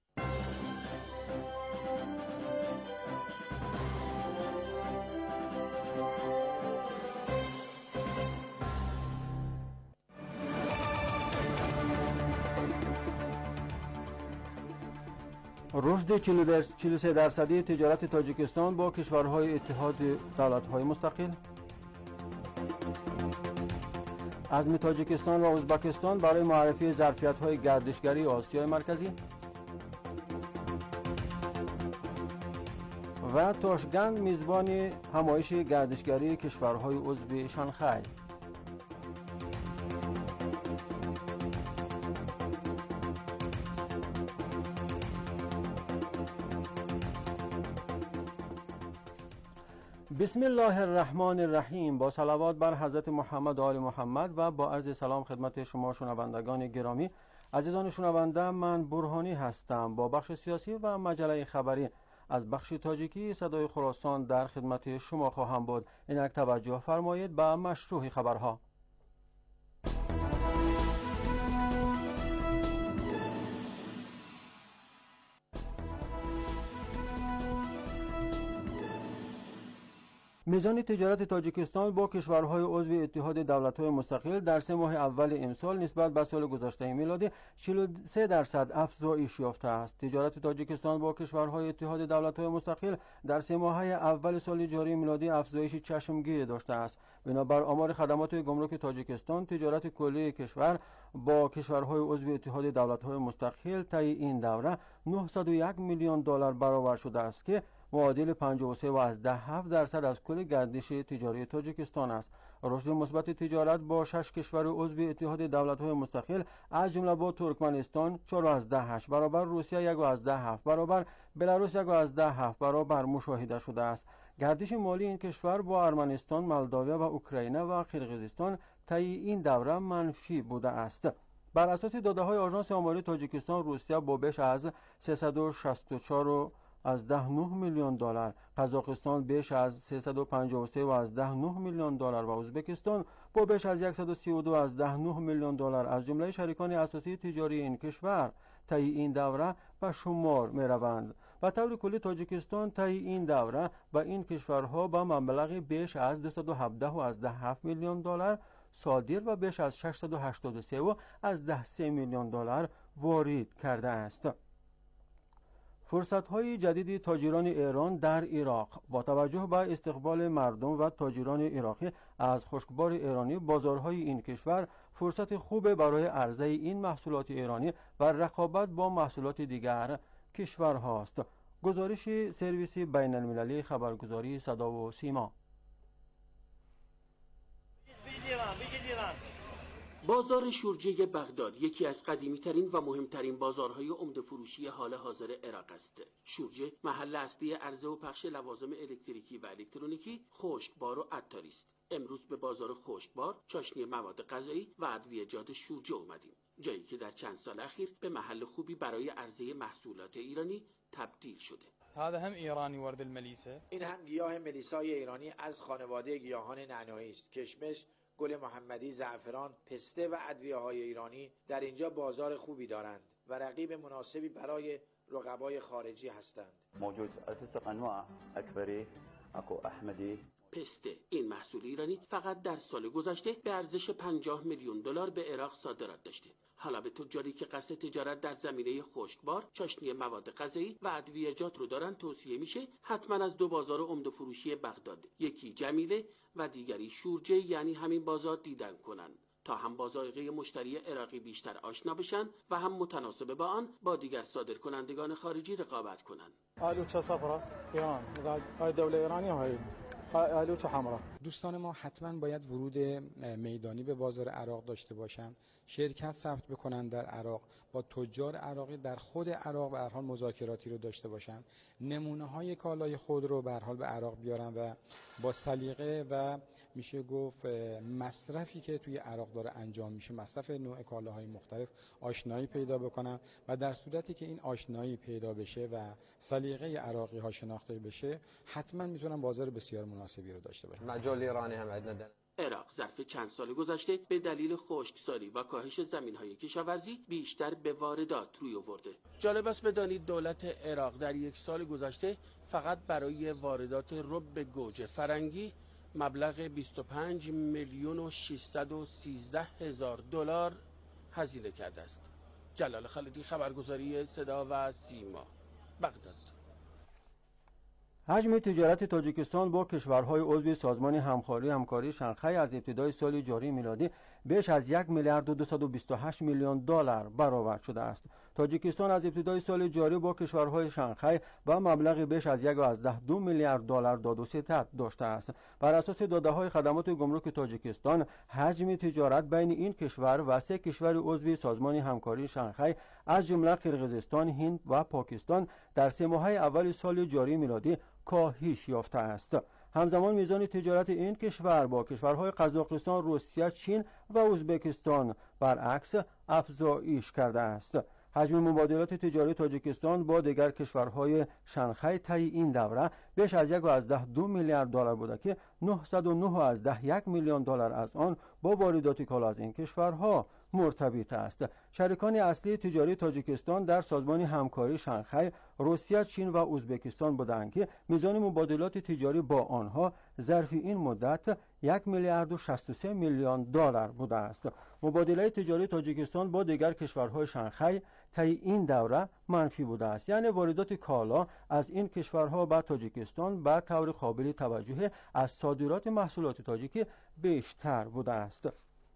رشد چهل و سه درصدی تجارت تاجیکستان با کشورهای اتحاد دولت‌های مستقل، عزم تاجیکستان و ازبکستان برای معرفی ظرفیت‌های گردشگری آسیای مرکزی و تاشکند میزبان همایش گردشگری کشورهای عضو شانگهای. بسم الله الرحمن الرحیم. با صلوات بر حضرت محمد و آل محمد و با عرض سلام خدمت شما شنوندگان گرامی. عزیزان شنونده، من برهانی هستم با بخش سیاسی و مجله خبری از بخش تاجیکی صدای خراسان در خدمت شما خواهم بود. اینک توجه فرمایید به مشروع خبرها. میزان تجارت تاجیکستان با کشورهای عضو اتحاد دولت‌های مستقل در سه ماه اول امسال نسبت به سال گذشته میلادی چهل و سه درصد افزایش یافته است. تجارت تاجیکستان با کشورهای اتحاد دولت‌های مستقل در سه ماه اول سال جاری میلادی افزایش چشمگیر داشته است. بنابر آمار خدمات گمرک تاجیکستان، تجارت کلی کشور با کشورهای عضو اتحاد دولت‌های مستقل طی این دوره نهصد و یک میلیون دلار برآورد شده است که معادل پنجاه و سه و از ده هفت درصد از کل گردش تجاری تاجیکستان است. رشد مثبت تجارت با شش کشور عضو اتحاد دولت‌های مستقل از جمله با ترکمنستان چهار و از ده هشت برابر، روسیه یک و از ده هفت برابر، بلاروس یک و از ده هفت برابر مشاهده شده است. گردش مالی این کشور با ارمنستان، مولداوی و اوکراین و قرقیزستان طی این دوره منفی بوده است. بر اساس داده‌های آژانس آماری تاجیکستان، روسیه با بیش از سیصد و شصت و چهار از ده نه میلیون دلار، قزاقستان بیش از سیصد و پنجاه و سه و از ده نه میلیون دلار و ازبکستان با بیش از صد و سی و دو از ده نه میلیون دلار از جمله شریکان اساسی تجاری این کشور طی این دوره به شمار می‌روند. به طور کلی تاجیکستان طی این دوره به این کشورها با مبلغ بیش از دویست و هفده و از ده هفت میلیون دلار صادر و بیش از ششصد و هشتاد و سه و از ده سه میلیون دلار وارد کرده است. فرصت‌های جدید تاجران ایران در عراق. با توجه به استقبال مردم و تاجران عراقی از خشکبار ایرانی، بازارهای این کشور فرصت خوب برای عرضه این محصولات ایرانی و رقابت با محصولات دیگر کشورهاست. گزارش سرویس بین المللی خبرگزاری صدا و سیما. بازار شورجه بغداد یکی از قدیمی‌ترین و مهمترین بازارهای عمده فروشی حال حاضر عراق است. شورجه محل اصلی عرضه و پخش لوازم الکتریکی و الکترونیکی، خشکبار و عطاری است. امروز به بازار خشکبار، چاشنی مواد غذایی و ادویه‌جات شورجه اومدیم، جایی که در چند سال اخیر به محل خوبی برای عرضه محصولات ایرانی تبدیل شده. هذا هم ایرانی ورد الملیسه. این هم گیاه ملیسای ایرانی از خانواده گیاهان نعنایی است. کشمش، گل محمدی، زعفران، پسته و ادویه‌های ایرانی در اینجا بازار خوبی دارند و رقیب مناسبی برای رقبای خارجی هستند. موجود تسع انواع اکبری، اكو احمدی. پسته. این محصول ایرانی فقط در سال گذشته به ارزش پنجاه میلیون دلار به عراق صادرات داشته. حالا به تجاری که قصد تجارت در زمینه خشکبار، چاشنی مواد غذایی و ادویه‌جات رو دارن توصیه میشه حتما از دو بازار عمده فروشی بغداد، یکی جمیله و دیگری شورجه، یعنی همین بازار دیدن کنن تا هم با ذائقه مشتری عراقی بیشتر آشنا بشن و هم متناسب با آن با دیگر صادرکنندگان خارجی رقابت کنن. آلوچه صفرا ایران، های دوله ایرانی های آلوچه حمرا. دوستان ما حتما باید ورود میدانی به بازار عراق داشته باشند، شرکت ثبت بکنن در عراق، با تجار عراقی در خود عراق به هر حال مذاکراتی رو داشته باشن، نمونه های کالای خود رو به هر حال به عراق بیارن و با سلیقه و میشه گفت مصرفی که توی عراق داره انجام میشه، مصرف نوع کالاهای مختلف آشنایی پیدا بکنن و در صورتی که این آشنایی پیدا بشه و سلیقه عراقی ها شناخته بشه حتما میتونن بازار بسیار مناسبی رو داشته باشن. مجال ایرانی هم عندنا. عراق ظرف چند سال گذشته به دلیل خشکسالی و کاهش زمین‌های کشاورزی بیشتر به واردات روی آورده. جالب است بدانید دولت عراق در یک سال گذشته فقط برای واردات رب گوجه فرنگی مبلغ بیست و پنج میلیون و ششصد و سیزده هزار دلار هزینه کرده است. جلال خالدی، خبرگزاری صدا و سیما، بغداد. حجم تجارت تاجیکستان با کشورهای عضو سازمان همکاری همکاری شانگهای از ابتدای سال جاری میلادی بیش از یک میلیارد و دویست و بیست و هشت میلیون دلار برآورد شده است. تاجیکستان از ابتدای سال جاری با کشورهای شانگهای با مبلغ بیش از یک و از ده دو میلیارد دلار داد و ستد داشته است. بر اساس داده‌های خدمات گمرک تاجیکستان، حجم تجارت بین این کشور و سه کشور عضو سازمان همکاری شانگهای از جمله قرقیزستان، هند و پاکستان در سه ماه اول سال جاری میلادی کاهش یافته است. همزمان میزان تجارت این کشور با کشورهای قزاقستان، روسیه، چین و ازبکستان برعکس افزایش کرده است. حجم مبادلات تجاری تاجیکستان با دیگر کشورهای شانگهای طی این دوره بیش از یک و از ده دو میلیارد دلار بوده که نهصد و نه و از ده یک میلیون دلار از آن با واردات کالا از این کشورها مرتبط است. شریکان اصلی تجاری تاجیکستان در سازمان همکاری شانگهای روسیه، چین و ازبکستان بودند که میزان مبادلات تجاری با آنها ظرف این مدت یک میلیارد و شصت و سه میلیون دلار بوده است. مبادله تجاری تاجیکستان با دیگر کشورهای شانگهای طی این دوره منفی بوده است، یعنی واردات کالا از این کشورها به تاجیکستان به طور قابل توجه از صادرات محصولات تاجیکی بیشتر بوده است.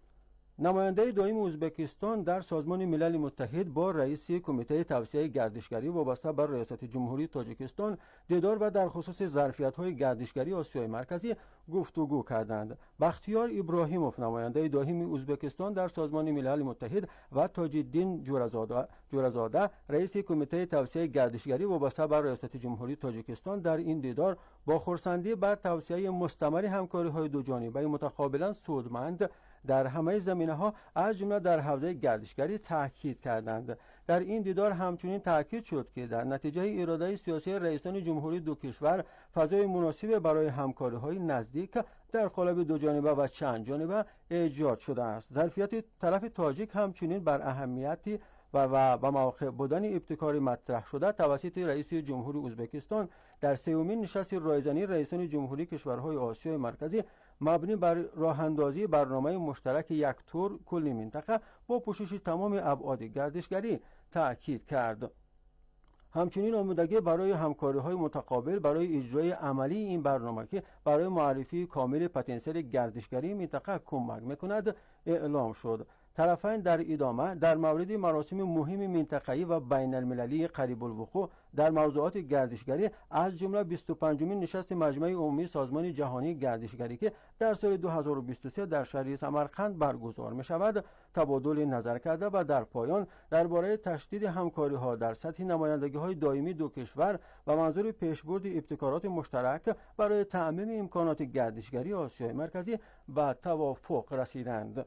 نماینده دائم ازبکستان در سازمان ملل متحد با رئیس کمیته توسعه گردشگری وابسته بر ریاست جمهوری تاجیکستان دیدار و در خصوص ظرفیت‌های گردشگری آسیای مرکزی گفتگو کردند. بختیار ابراهیموف، نماینده دائم ازبکستان در سازمان ملل متحد و تاج‌الدین جورزاده جورزاده رئیس کمیته توسعه گردشگری وابسته بر ریاست جمهوری تاجیکستان در این دیدار با خرسندی بر توسعه مستمر همکاری‌های دوجانبه متقابلا سودمند در همه زمینه‌ها از جمله در حوزه گردشگری تاکید کردند. در این دیدار همچنین تاکید شد که در نتیجه اراده سیاسی رئیسان جمهوری دو کشور فضای مناسب برای همکاری‌های نزدیک در قالب دو جانبه و چند جانبه ایجاد شده است. ظرفیت طرف تاجیک همچنین بر اهمیتی و و, و موقع بودن ابتکاری مطرح شده توسط رئیس جمهوری ازبکستان در سومین نشست رایزنی رئیسان جمهوری کشورهای آسیای مرکزی مبنی بر راه‌اندازی برنامه مشترک یک تور کلی منطقه با پوشش تمام ابعاد گردشگری تأکید کرد. همچنین آمادگی برای همکاری‌های متقابل برای اجرای عملی این برنامه که برای معرفی کامل پتانسیل گردشگری منطقه کمک می‌کند اعلام شد. طرفین در ادامه در مورد مراسم مهم منطقه‌ای و بین المللی قریب الوقوع در موضوعات گردشگری از جمله بیست و پنجمین نشست مجمع عمومی سازمان جهانی گردشگری که در سال دو هزار و بیست و سه در شهر سمرقند برگزار می شود تبادل نظر کرده و در پایان درباره تشدید همکاری‌ها در سطح نمایندگی‌های دائمی دو کشور و منظور پیشبرد ابتکارات مشترک برای تأمین امکانات گردشگری آسیای مرکزی به توافق رسیدند.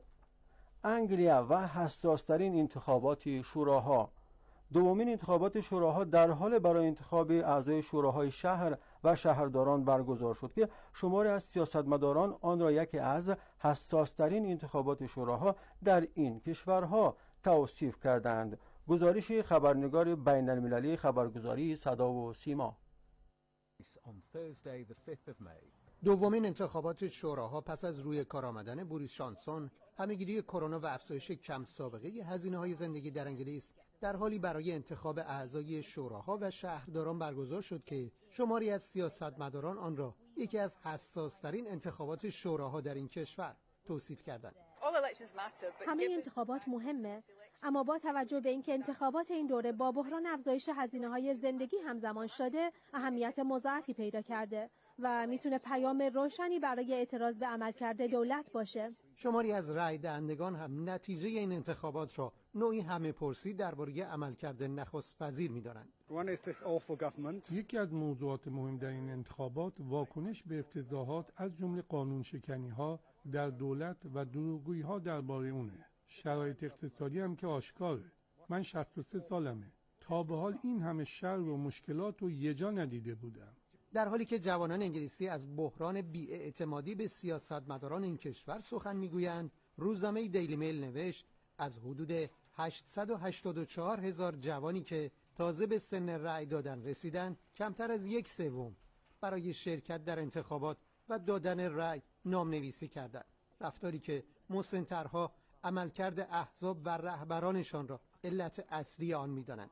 انگلیا و حساس‌ترین انتخابات شوراها. دومین انتخابات شوراها در حال برای انتخاب اعضای شوراهای شهر و شهرداران برگزار شد که شماری از سیاستمداران آن را یکی از حساس‌ترین انتخابات شوراها در این کشورها توصیف کردند. گزارش خبرنگار بین المللی خبرگزاری صدا و سیما. On Thursday, the fifth of May, دومین انتخابات شوراها پس از روی کار آمدن بوریس جانسون، همه‌گیری کرونا و افزایش کم سابقه هزینه‌های زندگی در انگلیس در حالی برای انتخاب اعضای شوراها و شهرداران برگزار شد که شماری از سیاستمداران آن را یکی از حساس‌ترین انتخابات شوراها در این کشور توصیف کردند. همه انتخابات مهمه، اما با توجه به اینکه انتخابات این دوره با بحران افزایش هزینه‌های زندگی همزمان شده، اهمیت مضاعفی پیدا کرده و میتونه پیام روشنی برای اعتراض به عملکرد دولت باشه. شماری از رای دهندگان هم نتیجه این انتخابات را نوعی همه پرسی درباره عملکرد نخست وزیر می‌دانند. یکی از موضوعات مهم در این انتخابات واکنش به افتضاحات از جمله قانون شکنی‌ها در دولت و دروغگویی‌ها درباره اونه. شرایط اقتصادی هم که آشکاره. من شصت و سه سالمه. تا به حال این همه شر و مشکلات رو یه جا ندیده بودم. در حالی که جوانان انگلیسی از بحران بی‌اعتمادی به سیاستمداران این کشور سخن میگویند، روزنامه دیلی میل نوشت از حدود هشتصد و هشتاد و چهار هزار جوانی که تازه به سن رأی دادن رسیدند، کمتر از یک سوم برای شرکت در انتخابات و دادن رأی نامنویسی کردند، رفتاری که مسن‌ترها عملکرد احزاب و رهبرانشان را علت اصلی آن می‌دانند.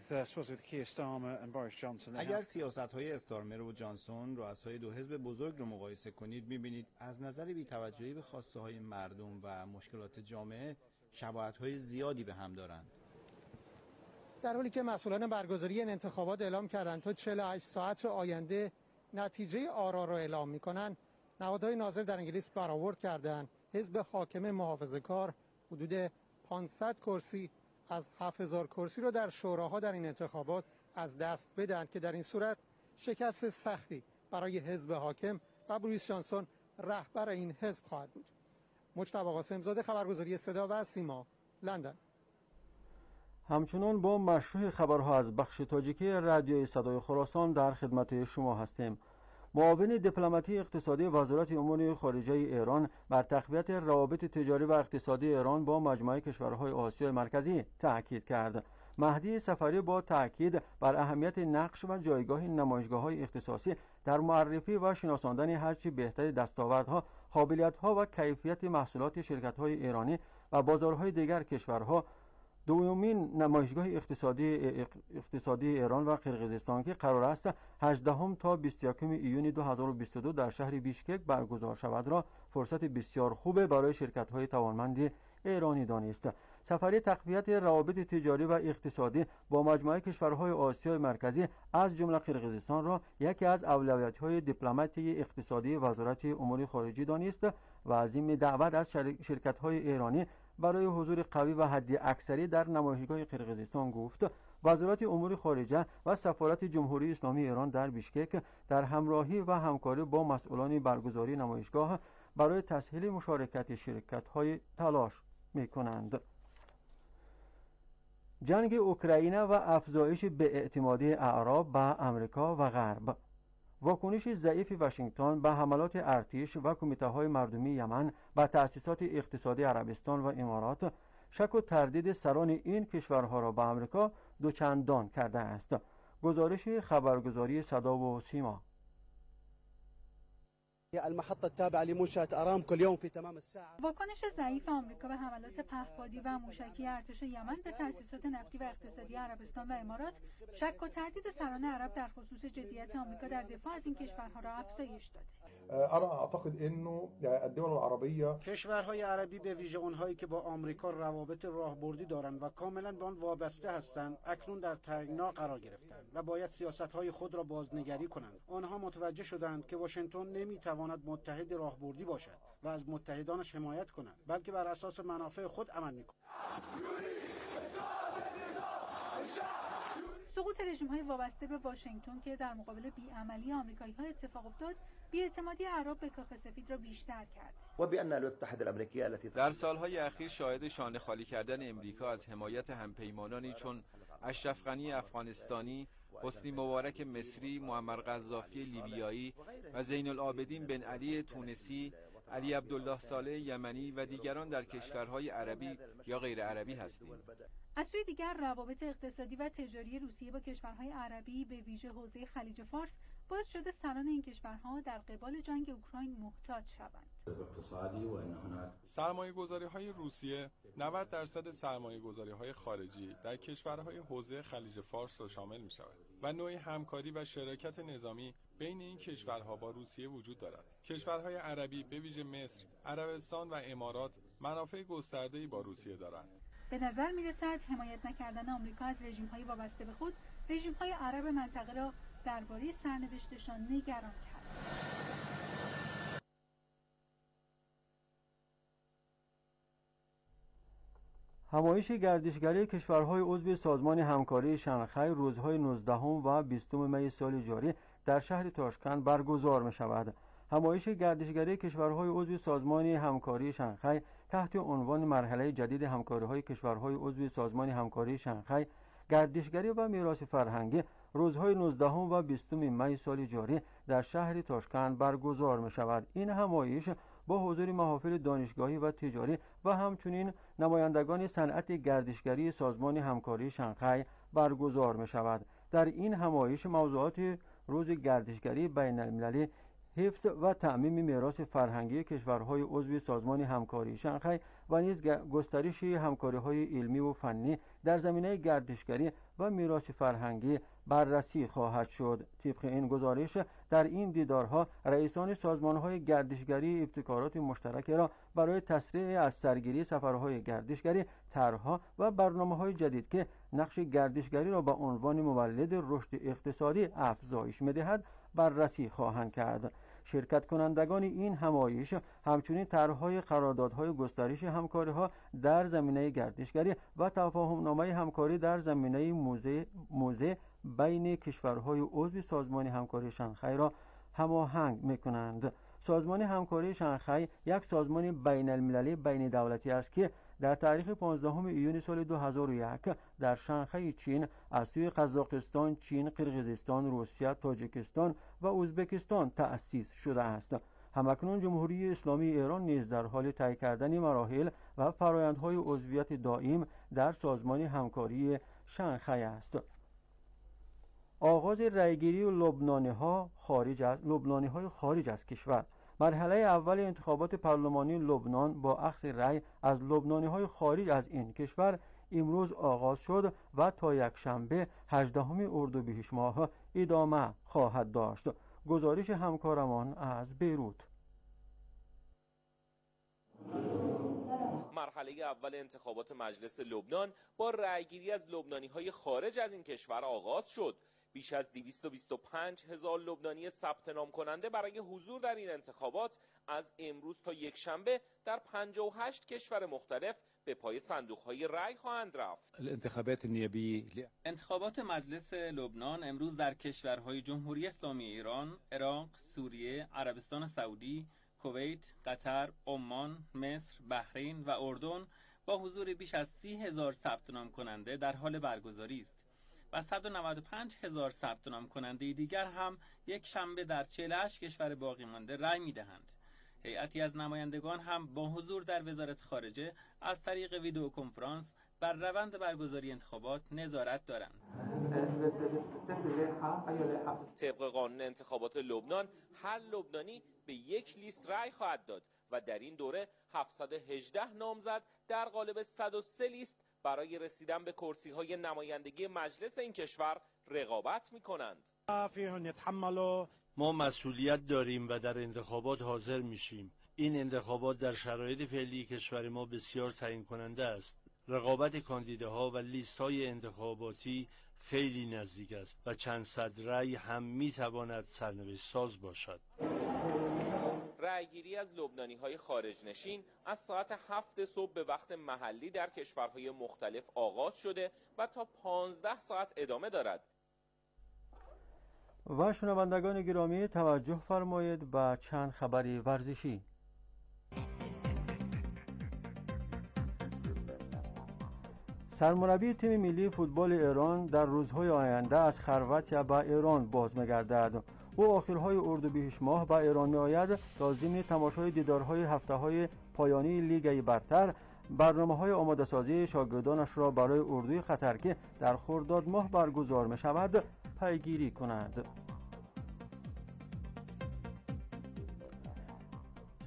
اگر سیاست‌های استارمر و جانسون رؤسای دو حزب بزرگ رو مقایسه کنید، می‌بینید از نظر بی‌توجهی به خواسته‌های مردم و مشکلات جامعه شباهت‌های زیادی به هم دارند. در حالی که مسئولان برگزاری این انتخابات اعلام کردند تا چهل و هشت ساعت آینده نتیجه آرا را اعلام می‌کنند، نهادهای ناظر در انگلیس برآورد کردند حزب حاکم محافظه‌کار حدود پانصد کرسی از هفت هزار کرسی رو در شوراها در این انتخابات از دست بدن که در این صورت شکست سختی برای حزب حاکم و بوریس جانسون رهبر این حزب خواهد بود. مجتبی قاسم‌زاده، خبرگزاری صدا و سیما، لندن. همچنان با مشروع خبرها از بخش تاجیکی رادیوی صدای خراسان در خدمت شما هستیم. معاون دیپلماتی اقتصادی وزارت امور خارجه ایران بر تقویت روابط تجاری و اقتصادی ایران با مجموعه کشورهای آسیای مرکزی تاکید کرد. مهدی سفری با تاکید بر اهمیت نقش و جایگاه نمایشگاه‌های اختصاصی در معرفی و شناساندن هرچی بهتر دستاوردها، قابلیت‌ها و کیفیت محصولات شرکت‌های ایرانی و بازارهای دیگر کشورها، دومین نمایشگاه اقتصادی اقتصادی ایران و قرقیزستان که قرار است هجدهم تا بیست و یکم ایون دو هزار و بیست و دو در شهر بیشکک برگزار شود را فرصت بسیار خوب برای شرکت‌های توانمند ایرانی دانست. سفری تقویت روابط تجاری و اقتصادی با مجموعه کشورهای آسیای مرکزی از جمله قرقیزستان را یکی از اولویت‌های دیپلماتی اقتصادی وزارت امور خارجه دانست و از این دعوت از شرکت‌های ایرانی برای حضور قوی و حدی اکثری در نمایشگاه قرقیزستان گفت. وزارت امور خارجه و سفارت جمهوری اسلامی ایران در بیشکک در همراهی و همکاری با مسئولان برگزاری نمایشگاه برای تسهیل مشارکت شرکت‌های تلاش می‌کنند. جنگ اوکراین و افزایش بی‌اعتمادی اعراب به آمریکا و غرب. واکنش ضعیف واشنگتن به حملات ارتش و کمیته‌های مردمی یمن و تأسیسات اقتصادی عربستان و امارات شک و تردید سران این کشورها را به آمریکا دوچندان کرده است. گزارش خبرگزاری صدا و سیما. المحطة التابعة لمنشأة أرامكو اليوم في تمام الساعة. واکنش ضعیف آمریکا به حملات پهپادی و موشکی ارتش یمن به تأسیسات نفتی و اقتصادی عربستان و امارات شک و تردید سران عرب در خصوص جدیت آمریکا در دفاع از این کشورها را افزایش داده. أنا أعتقد إنه الدول العربية کشورهای عربی به ویژه آنهایی که با آمریکا روابط راهبردی دارند و کاملا به آن وابسته هستند، اکنون در تنگنا قرار گرفتند و باید سیاست‌های خود را بازنگری کنند. آنها متوجه شدند که واشنگتن نمی‌تواند متحد راهبردی باشد و از متحدانش حمایت کند، بلکه بر اساس منافع خود عمل می‌کند. سقوط رژیم‌های وابسته به واشنگتن که در مقابل بی‌عملی آمریکایی‌ها اتفاق افتاد، بی‌اعتمادی عرب به کاخ سفید را بیشتر کرد. در سالهای اخیر شاهد شانه خالی کردن امریکا از حمایت همپیمانانی چون اشرف غنی افغانستانی، حسنی مبارک مصری، معمر قذافی لیبیایی و زین العابدین بن علی تونسی، علی عبدالله صالح یمنی و دیگران در کشورهای عربی یا غیر عربی هستیم. از سوی دیگر روابط اقتصادی و تجاری روسیه با کشورهای عربی به ویژه حوزه خلیج فارس باعث شده سران این کشورها در قبال جنگ اوکراین محتاج شوند. سرمایه گذاری های روسیه نود درصد سرمایه گذاری های خارجی در کشورهای حوزه خلیج فارس را شامل می شود و نوعی همکاری و شراکت نظامی بین این کشورها با روسیه وجود دارد. کشورهای عربی به ویژه مصر، عربستان و امارات منافع گسترده‌ای با روسیه دارند. به نظر می‌رسد حمایت نکردن آمریکا از رژیم‌های وابسته به خود، رژیم‌های عرب منطقه را درباره سرنوشتشان نگران کرد. همایش گردشگری کشورهای عضو سازمان همکاری شانگهای روزهای نوزدهم و بیستم می سال جاری در شهر تاشکند برگزار می شود. همایش گردشگری کشورهای عضو سازمان همکاری شانگهای تحت عنوان مرحله جدید همکاری‌های کشورهای عضو سازمان همکاری شانگهای، گردشگری و میراث فرهنگی روزهای نوزدهم و بیستم می سال جاری در شهر تاشکند برگزار می شود. این همایش با حضور محافل دانشگاهی و تجاری و همچنین نمایندگان صنعت گردشگری سازمان همکاری شانگهای برگزار می شود. در این همایش موضوعات روز گردشگری بین المللی، حفظ و تعمیم میراث فرهنگی کشورهای عضو سازمان همکاری شانگهای و نیز گسترش همکاری‌های علمی و فنی در زمینه گردشگری و میراث فرهنگی بررسی خواهد شد. طبق این گزارش در این دیدارها رئیسان سازمان‌های گردشگری ابتکارات مشترک را برای تسریع از سرگیری سفرهای گردشگری، طرح‌ها و برنامه‌های جدید که نقش گردشگری را به عنوان مولد رشد اقتصادی افزایش می‌دهد بررسی خواهند کرد. شرکت کنندگان این همایش همچنین طرح‌های قراردادهای گسترش همکاری‌ها در زمینه گردشگری و تفاهم‌نامه همکاری در زمینه موزه موزه بین کشورهای عضو سازمان همکاری شانگهای را هماهنگ می‌کنند. سازمان همکاری شانگهای یک سازمان بین المللی بین دولتی است که در تاریخ پانزدهم ایون سال دو هزار و یک در شانگهای چین از سوی قزاقستان، چین، قرقیزستان، روسیه، تاجیکستان و ازبکستان تأسیس شده است. همکنون جمهوری اسلامی ایران نیز در حال طی کردن مراحل و فرآیندهای عضویت دائم در سازمان همکاری شانگهای است. آغاز رأیگیری لبنانی‌ها خارج از لبنانی‌های خارج از کشور. مرحله اول انتخابات پارلمانی لبنان با اخذ رأی از لبنانی‌های خارج از این کشور امروز آغاز شد و تا یک شنبه هجدهم اردیبهشت ماه ادامه خواهد داشت. گزارش همکارمان از بیروت. مرحله اول انتخابات مجلس لبنان با رأیگیری از لبنانی‌های خارج از این کشور آغاز شد. بیش از دویست و بیست و پنج هزار لبنانی ثبت نام کننده برای حضور در این انتخابات از امروز تا یک شنبه در پنجاه و هشت کشور مختلف به پای صندوق‌های رأی خواهند رفت. الانتخابات النیابی انتخابات مجلس لبنان امروز در کشورهای جمهوری اسلامی ایران، عراق، سوریه، عربستان سعودی، کویت، قطر، عمان، مصر، بحرین و اردن با حضور بیش از سی هزار ثبت نام کننده در حال برگزاری است و صد و نود و پنج هزار ثبت نام کننده دیگر هم یک شنبه در چهل و هشت کشور باقی مانده رأی می‌دهند. هیئتی از نمایندگان هم با حضور در وزارت خارجه از طریق ویدئو کنفرانس بر روند برگزاری انتخابات نظارت دارند. طبق قانون انتخابات لبنان هر لبنانی به یک لیست رأی خواهد داد و در این دوره هفتصد و هجده نامزد در قالب صد و سه لیست برای رسیدن به کرسی‌های نمایندگی مجلس این کشور رقابت می‌کنند. ما مسئولیت داریم و در انتخابات حاضر میشیم. این انتخابات در شرایط فعلی کشور ما بسیار تعیین کننده است. رقابت کاندیداها و لیست‌های انتخاباتی خیلی نزدیک است و چند صد رأی هم می‌تواند سرنوشت ساز باشد. رأیگیری از لبنانی‌های خارج نشین از ساعت هفت صبح به وقت محلی در کشورهای مختلف آغاز شده و تا پانزده ساعت ادامه دارد. و شنوندگان گرامی توجه فرمایید به چند خبری ورزشی. سرمربی تیم ملی فوتبال ایران در روزهای آینده از خرواتیا به ایران باز می‌گردد. او آخرهای اردیبهشت ماه به ایران می‌آید تا ضمن تماشای دیدارهای هفته‌های پایانی لیگ برتر برنامه‌های آماده‌سازی شاگردانش را برای اردوی قطر که در خرداد ماه برگزار می‌شود پیگیری کند.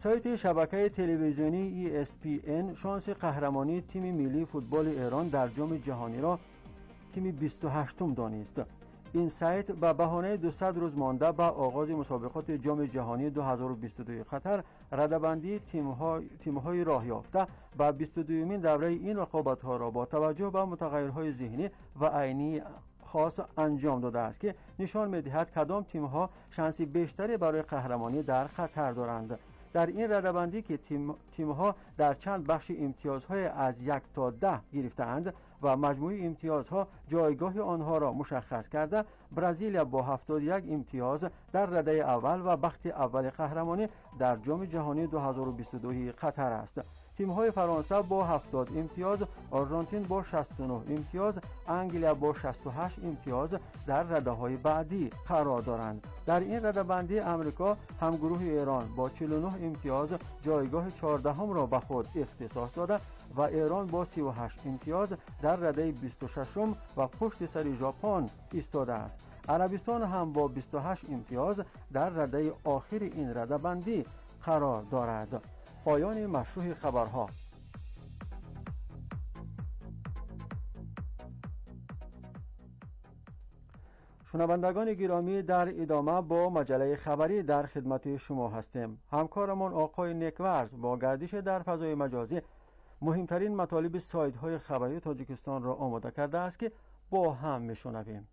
سایت شبکه تلویزیونی ای اس پی ان شانس قهرمانی تیم ملی فوتبال ایران در جام جهانی را تیم بیست و هشتم دانست. این سایت به بهانه دویست روز مانده به آغاز مسابقات جام جهانی دو هزار و بیست و دو قطر رده‌بندی تیم‌های تیم‌های راه یافته و بیست و دومین دوره این رقابت‌ها را با توجه به متغیرهای ذهنی و عینی خاص انجام داده است که نشان می‌دهد کدام تیم‌ها شانسی بیشتری برای قهرمانی در خطر دارند. در این رده‌بندی که تیم تیم‌ها در چند بخش امتیازهای از یک تا ده گرفته‌اند و مجموع امتیازها جایگاه آنها را مشخص کرده، برزیل با هفتاد و یک امتیاز در رده اول و بخت اول قهرمانی در جام جهانی دو هزار و بیست و دو قطر است. تیم‌های فرانسه با هفتاد امتیاز، آرژانتین با شصت و نه امتیاز، انگلیا با شصت و هشت امتیاز در رده‌های بعدی قرار دارند. در این رده‌بندی امریکا همگروه ایران با چهل و نه امتیاز جایگاه چهاردهم را به خود اختصاص داده و ایران با سی و هشت امتیاز در رده بیست و ششم و پشت سر ژاپن ایستاده است. عربستان هم با بیست و هشت امتیاز در رده آخر این رده‌بندی قرار دارد. پایان مشروع خبرها. شنوندگان گرامی، در ادامه با مجله خبری در خدمت شما هستیم. همکارمان آقای نیکورز با گردش در فضای مجازی مهمترین مطالب سایت های خبری تاجیکستان را آماده کرده است که با هم میشنویم.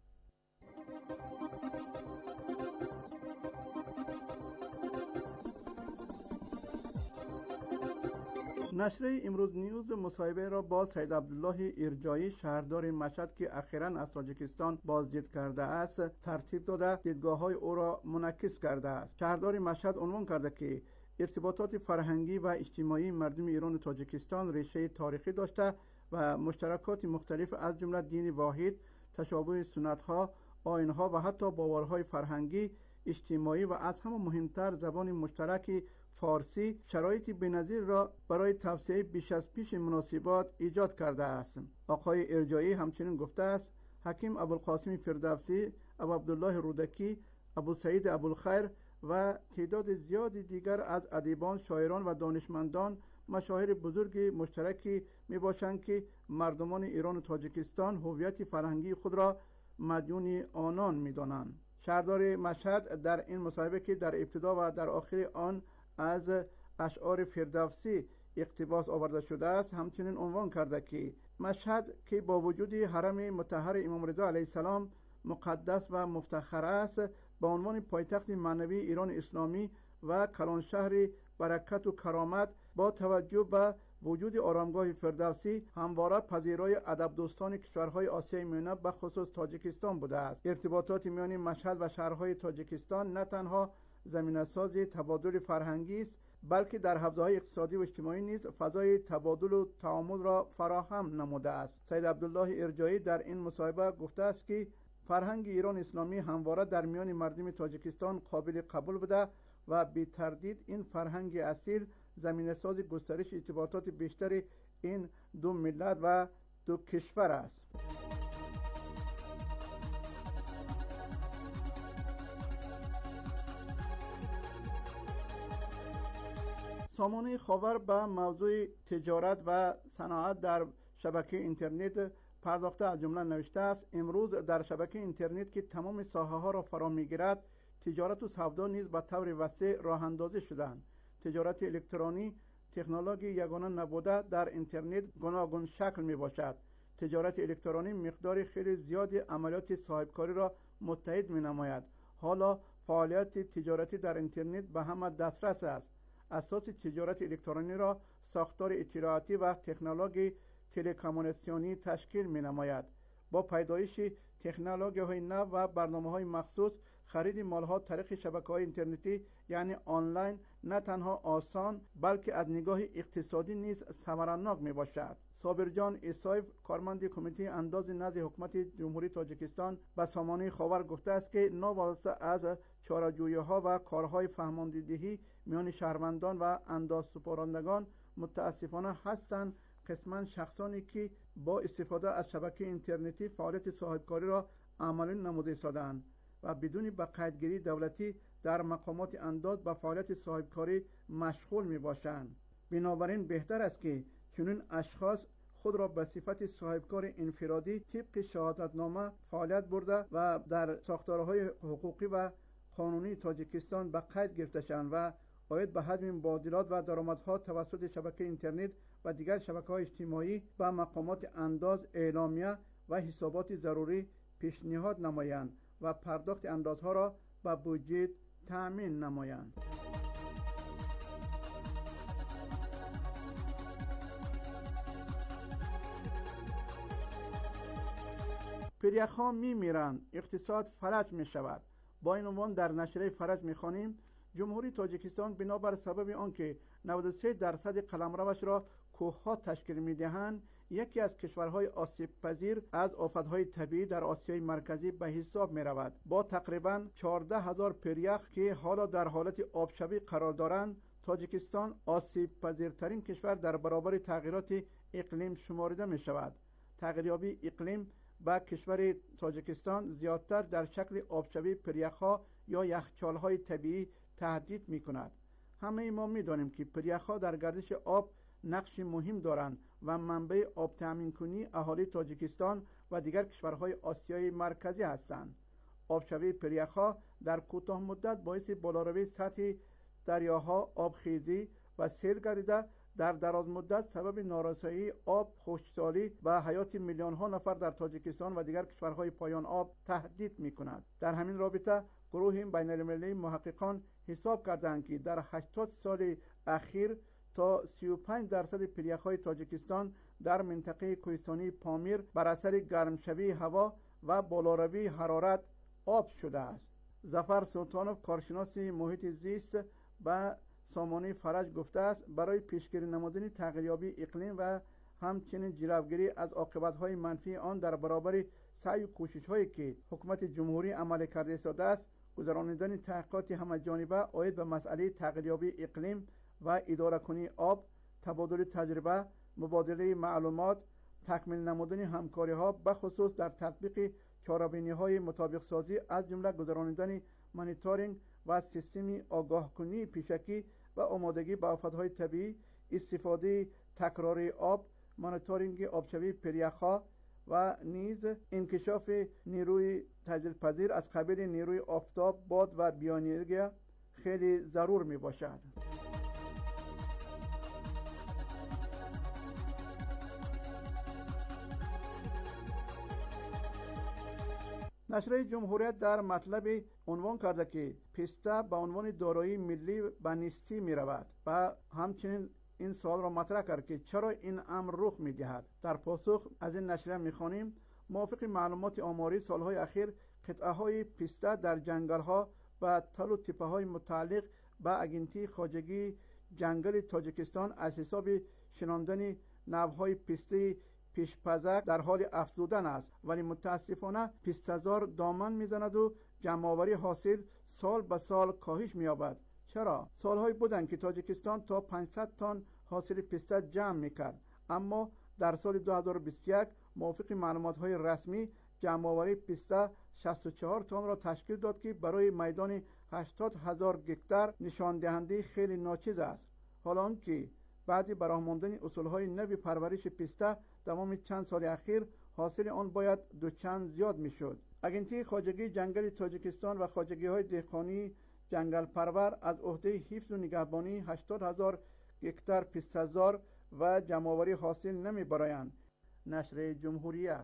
نشریه امروز نیوز مصاحبه را با سید عبدالله ارجایی شهردار مشهد که اخیراً از تاجیکستان بازدید کرده است ترتیب داده دیدگاه‌های او را منعکس کرده است. شهردار مشهد عنوان کرده که ارتباطات فرهنگی و اجتماعی مردم ایران و تاجیکستان ریشه تاریخی داشته و مشترکات مختلف از جمله دین واحد، تشابه سنت‌ها، آیین‌ها و حتی باورهای فرهنگی، اجتماعی و از همه مهمتر زبان مشترک فارسی شرایطی بی‌نظیر را برای توسعه بیش از پیش مناسبات ایجاد کرده است. آقای ارجایی همچنین گفته است حکیم ابوالقاسم فردوسی، ابو عبدالله رودکی، ابو سعید ابوالخیر و تعداد زیادی دیگر از ادیبان، شاعران و دانشمندان مشاهیر بزرگ مشترکی می باشند که مردمان ایران و تاجیکستان هویت فرهنگی خود را مدیون آنان می دانند. شهردار مشهد در این مصاحبه که در ابتدا و در آخر آن از اشعار فردوسی اقتباس آورده شده است همچنین عنوان کرده که مشهد که با وجود حرم مطهر امام رضا علیه السلام مقدس و مفتخر است به عنوان پایتخت معنوی ایران اسلامی و کلان شهر برکت و کرامت با توجه به وجود آرامگاه فردوسی همواره پذیرای ادب دوستان کشورهای آسیای میانه به خصوص تاجیکستان بوده است. ارتباطات میان مشهد و شهرهای تاجیکستان نه تنها زمینه‌ساز تبادل فرهنگی است بلکه در حوزه‌های اقتصادی و اجتماعی نیز فضای تبادل و تعامل را فراهم نموده است. سید عبدالله ارجایی در این مصاحبه گفته است که فرهنگ ایران اسلامی همواره در میان مردم تاجیکستان قابل قبول بوده و بی تردید این فرهنگ اصیل زمینه‌ساز گسترش ارتباطات بیشتر این دو ملت و دو کشور است. سامانه خاور به موضوع تجارت و صنعت در شبکه اینترنت پرداخته از جمله نوشته است امروز در شبکه اینترنت که تمام ساحه‌ها را فرا می‌گیرد تجارت و سودا نیز به طور وسیع راه اندازی شدند. تجارت الکترونی تکنولوژی یگانه نبوده در اینترنت گوناگون شکل می باشد. تجارت الکترونی مقدار خیلی زیادی عملیات صاحبکاری را متحد می نماید. حالا فعالیت تجارتی در اینترنت به همه دسترس است. اساس تجارت الکترونی را ساختار اطلاعاتی و تکنولوژی تلکامونیکاسیونی تشکیل می نماید. با پیدایش تکنولوژی های نو و برنامه های مخصوص خرید مالها طریق شبکه‌های اینترنتی یعنی آنلاین نه تنها آسان بلکه از نگاه اقتصادی نیز ثمرناک می باشد. صابرجان ایسایف کارمند کمیته انداز نزد حکومت جمهوری تاجیکستان به سامانه خاور گفته است که ناواسطه از چاره‌جویی‌ها و کارهای فهماندهی میان شهروندان و اندازسپارندگان متاسفانه هستند قسما شخصانی که با استفاده از شبکه اینترنتی فعالیت صاحبکاری را عملی نموده ایستاده‌اند. و بدون به قیدگیری دولتی در مقامات انداز به فعالیت صاحبکاری مشغول می باشند. بنابراین بهتر است که چنین اشخاص خود را به صفت صاحبکار انفرادی طبق شهادتنامه فعالیت برده و در ساختارهای حقوقی و قانونی تاجیکستان به قید گرفته شوند و باید به حجم مبادلات و درآمدها توسط شبکه اینترنت و دیگر شبکه‌های اجتماعی به مقامات انداز اعلامیه و حسابات ضروری پیشنهاد نمایند و پرداخت اندازها را به بودجه تأمین نمایند. پریخ‌ها می میرند، اقتصاد فلج می شود. با این عنوان در نشریه فرج می خوانیم جمهوری تاجیکستان بنابر سبب آنکه نود و سه درصد قلمروش را کوه‌ها تشکیل می‌دهند، یکی از کشورهای آسیب پذیر از آفت‌های طبیعی در آسیای مرکزی به حساب می‌رود. با تقریباً چهارده هزار پریخ که حالا در حالت آبشبی قرار دارند، تاجیکستان آسیب پذیرترین کشور در برابر تغییرات اقلیم شمارده می‌شود. تغییریابی اقلیم با کشور تاجیکستان زیادتر در شکل آبشبی پریخ‌ها یا یخچال‌های طبیعی تهدید می‌کند. همه ما می‌دانیم که پریخ‌ها در گردش آب نقش مهم دارند و منبع آب تامین کنی اهالی تاجیکستان و دیگر کشورهای آسیای مرکزی هستند. آبشبی پریخ‌ها در کوتاه مدت باعث بالاروی سطح دریاها، آبخیزی و سیل گردیده در دراز مدت سبب نارسایی آب، خشکسالی و حیات میلیون‌ها نفر در تاجیکستان و دیگر کشورهای پایان آب تهدید می‌کند. در همین رابطه گروه بین‌المللی محققان حساب کردند که در هشتاد سال اخیر تا سی و پنج درصد پریخ‌های تاجیکستان در منطقه کوهستانی پامیر بر اثر گرمشوی هوا و بالاروی حرارت آب شده است. ظفر سلطانوف کارشناس محیط زیست به سامانه فرج گفته است برای پیشگیری نمودن تغییریابی اقلیم و همچنین جلوگیری از عاقبت‌های منفی آن در برابر سعی و کوشش‌هایی که حکومت جمهوری عمل کرده ایستاده است، گذراندن تحقیقات همه‌جانبه عاید به مسئله تغییریابی اقلیم و اداره کنی آب، تبادل تجربه، مبادله معلومات، تکمیل نمودن همکاری‌ها به خصوص در تطبیق چاره‌بینی‌های مطابق سازی از جمله گذراندن مانیتورینگ و سیستمی آگاه کنی پیشکی و آمادگی به آفت‌های طبیعی، استفاده تکراری آب، مانیتورینگ آبشوی پریخ‌ها و نیز انکشاف نیروی تجدیدپذیر از قبیل نیروی آفتاب، باد و بیوانرژی خیلی ضرور می باشد. نشریه جمهوریت در مطلب عنوان کرده که پسته به عنوان دارایی ملی به نیستی می رود و همچنین این سوال را مطرح کرد که چرا این امر رخ می دهد. در پاسخ از این نشریه می خوانیم موافق معلومات آماری سالهای اخیر قطعه های پسته در جنگل ها و تل و تپه های متعلق به اگنتی خواجگی جنگل تاجیکستان از حساب شناندن نوهای پسته پیشپزک در حال افزودن است، ولی متاسفانه پسته‌زار دامن میزند و جمع‌آوری حاصل سال به سال کاهش می‌یابد. چرا؟ سالهایی بودند که تاجیکستان تا پانصد تن حاصل پسته جمع می‌کرد، اما در سال دو هزار و بیست و یک موافق معلومات‌های رسمی جمع‌آوری پسته شصت و چهار تن را تشکیل داد که برای میدان هشتاد هزار گکتار نشان دهنده خیلی ناچیز است. حالا که بعد براه ماندن اصولهای نوی پرورش پسته تمام چند سال اخیر حاصل آن باید دو چند زیاد میشد. اگنتی خواجگی جنگل تاجیکستان و خواجگی های دهقانی جنگل پرور از عهده حفظ و نگهبانی هشتاد هزار گکتار پسته‌زار و جمع‌آوری حاصل نمی برایند. نشریه جمهوریت.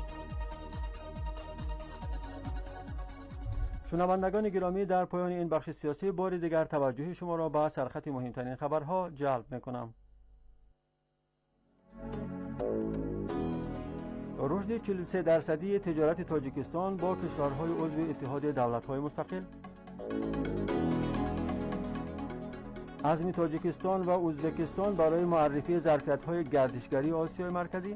شنوندگان گرامی، در پایان این بخش سیاسی بار دیگر توجه شما را به سرخط مهمترین خبرها جلب میکنم. رشد چهل و سه درصدی تجارت تاجیکستان با کشورهای عضو اتحاد دولت‌های مستقل، عزم تاجیکستان و ازبکستان برای معرفی ظرفیت‌های گردشگری آسیای مرکزی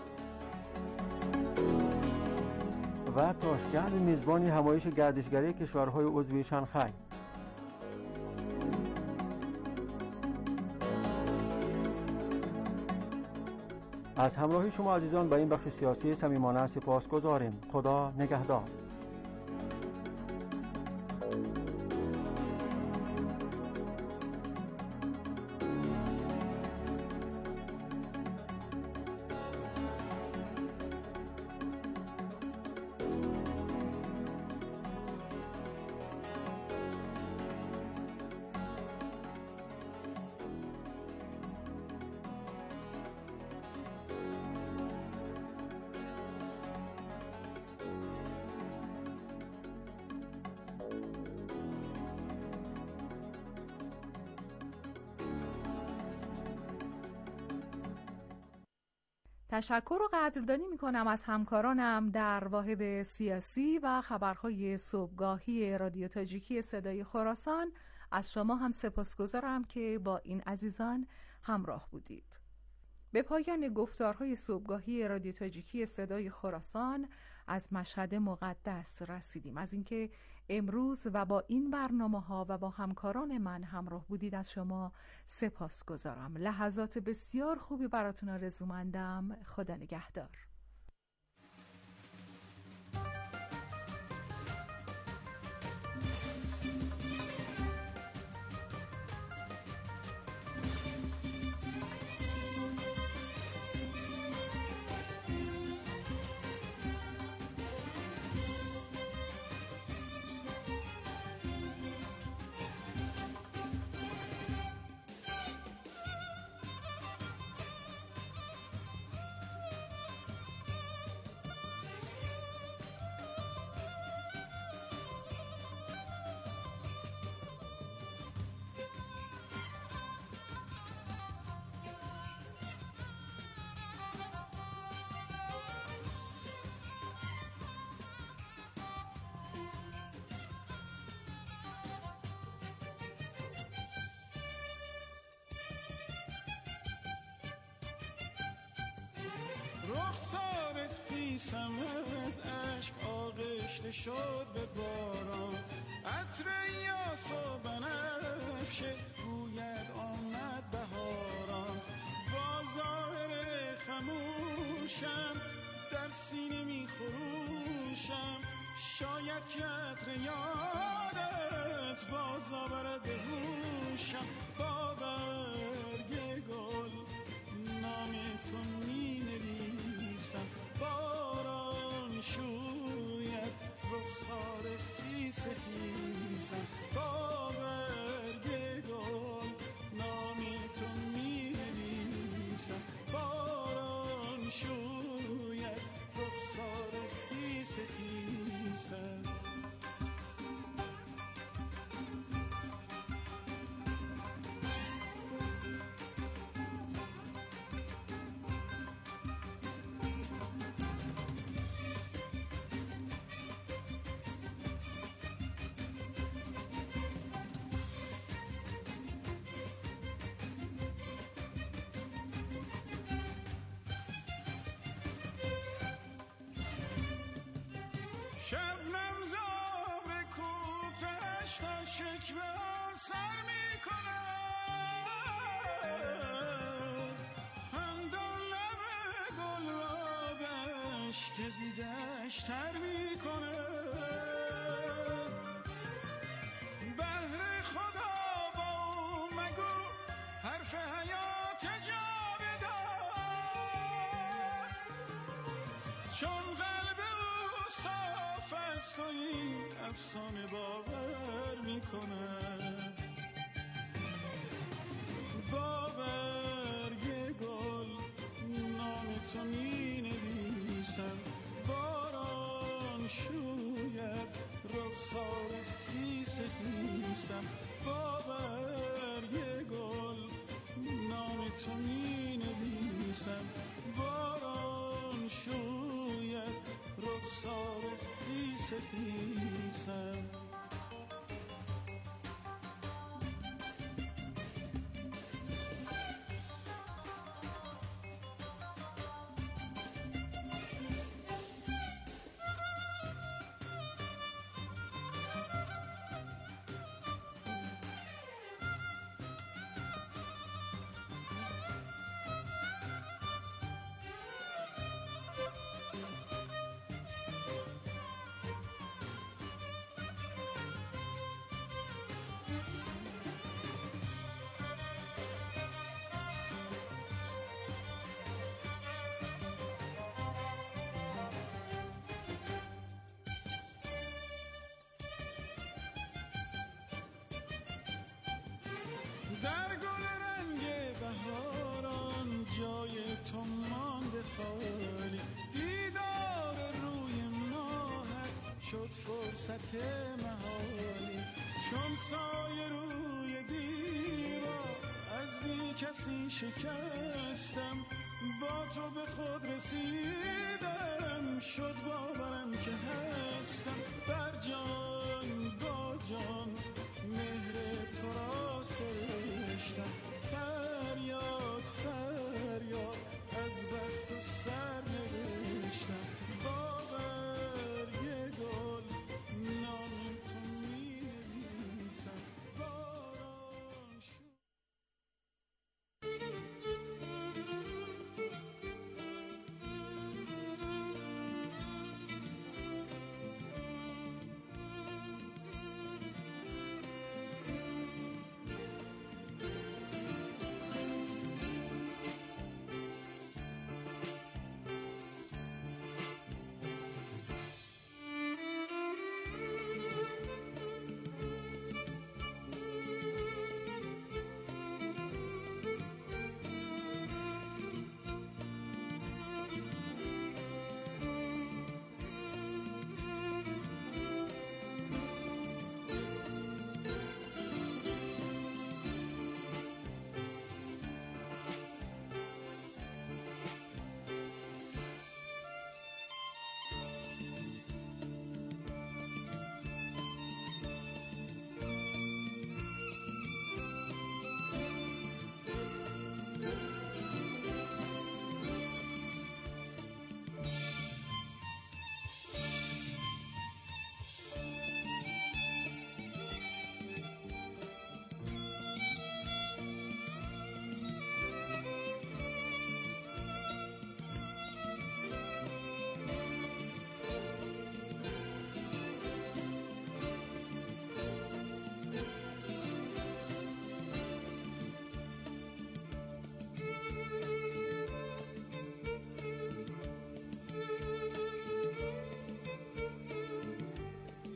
و تاشکند میزبان همایش گردشگری کشورهای عضو شانگهای. از همراهی شما عزیزان به این بخش سیاسی صمیمانه سپاسگزاریم. خدا نگهدار. تشکر و قدردانی میکنم از همکارانم در واحد سیاسی و خبرهای صبحگاهی رادیو تاجیکی صدای خراسان. از شما هم سپاسگزارم که با این عزیزان همراه بودید. به پایان گفتارهای صبحگاهی رادیو تاجیکی صدای خراسان از مشهد مقدس رسیدیم. از اینکه امروز و با این برنامه‌ها و با همکاران من همراه بودید از شما سپاسگزارم. لحظات بسیار خوبی براتون آرزومندم. خدا نگهدار. رخسار خیسم از عشق آغشته شد به باران، عطر یاس و بنفشه گوید آمد بهاران. با ظاهر خموشم در سینه می خروشم، شاید که عطر یادت باز آورد به هوشم. با برگ گل نام تو می نویسم، باران شوید رخسار خیس خیسم. با برگ گل نام تو می نویسم، باران شوید رخسار خیس خیسم. شبنم زابر کوتش تا شکوه ها سر می کند، خندان لب گلابش که دیدش تر می کند. بهر خدا با او مگو حرف حیات جاودان، چون قلب او صاف است و این افسانه باور می کند. با برگ گل نام تو می نویسم، باران شوید رخسار خیس خیسم. با برگ گل نام تو می نویسم، باران شوید رخسار خیس خیسم. در گل رنگ بهاران جای تو مانده خالی، دیدار روی ماهت شد فرصت محالی. چون سایه روی دیوار از بی کسی شکستم، با تو به خود رسیدم، شد باورم که هستم بر جان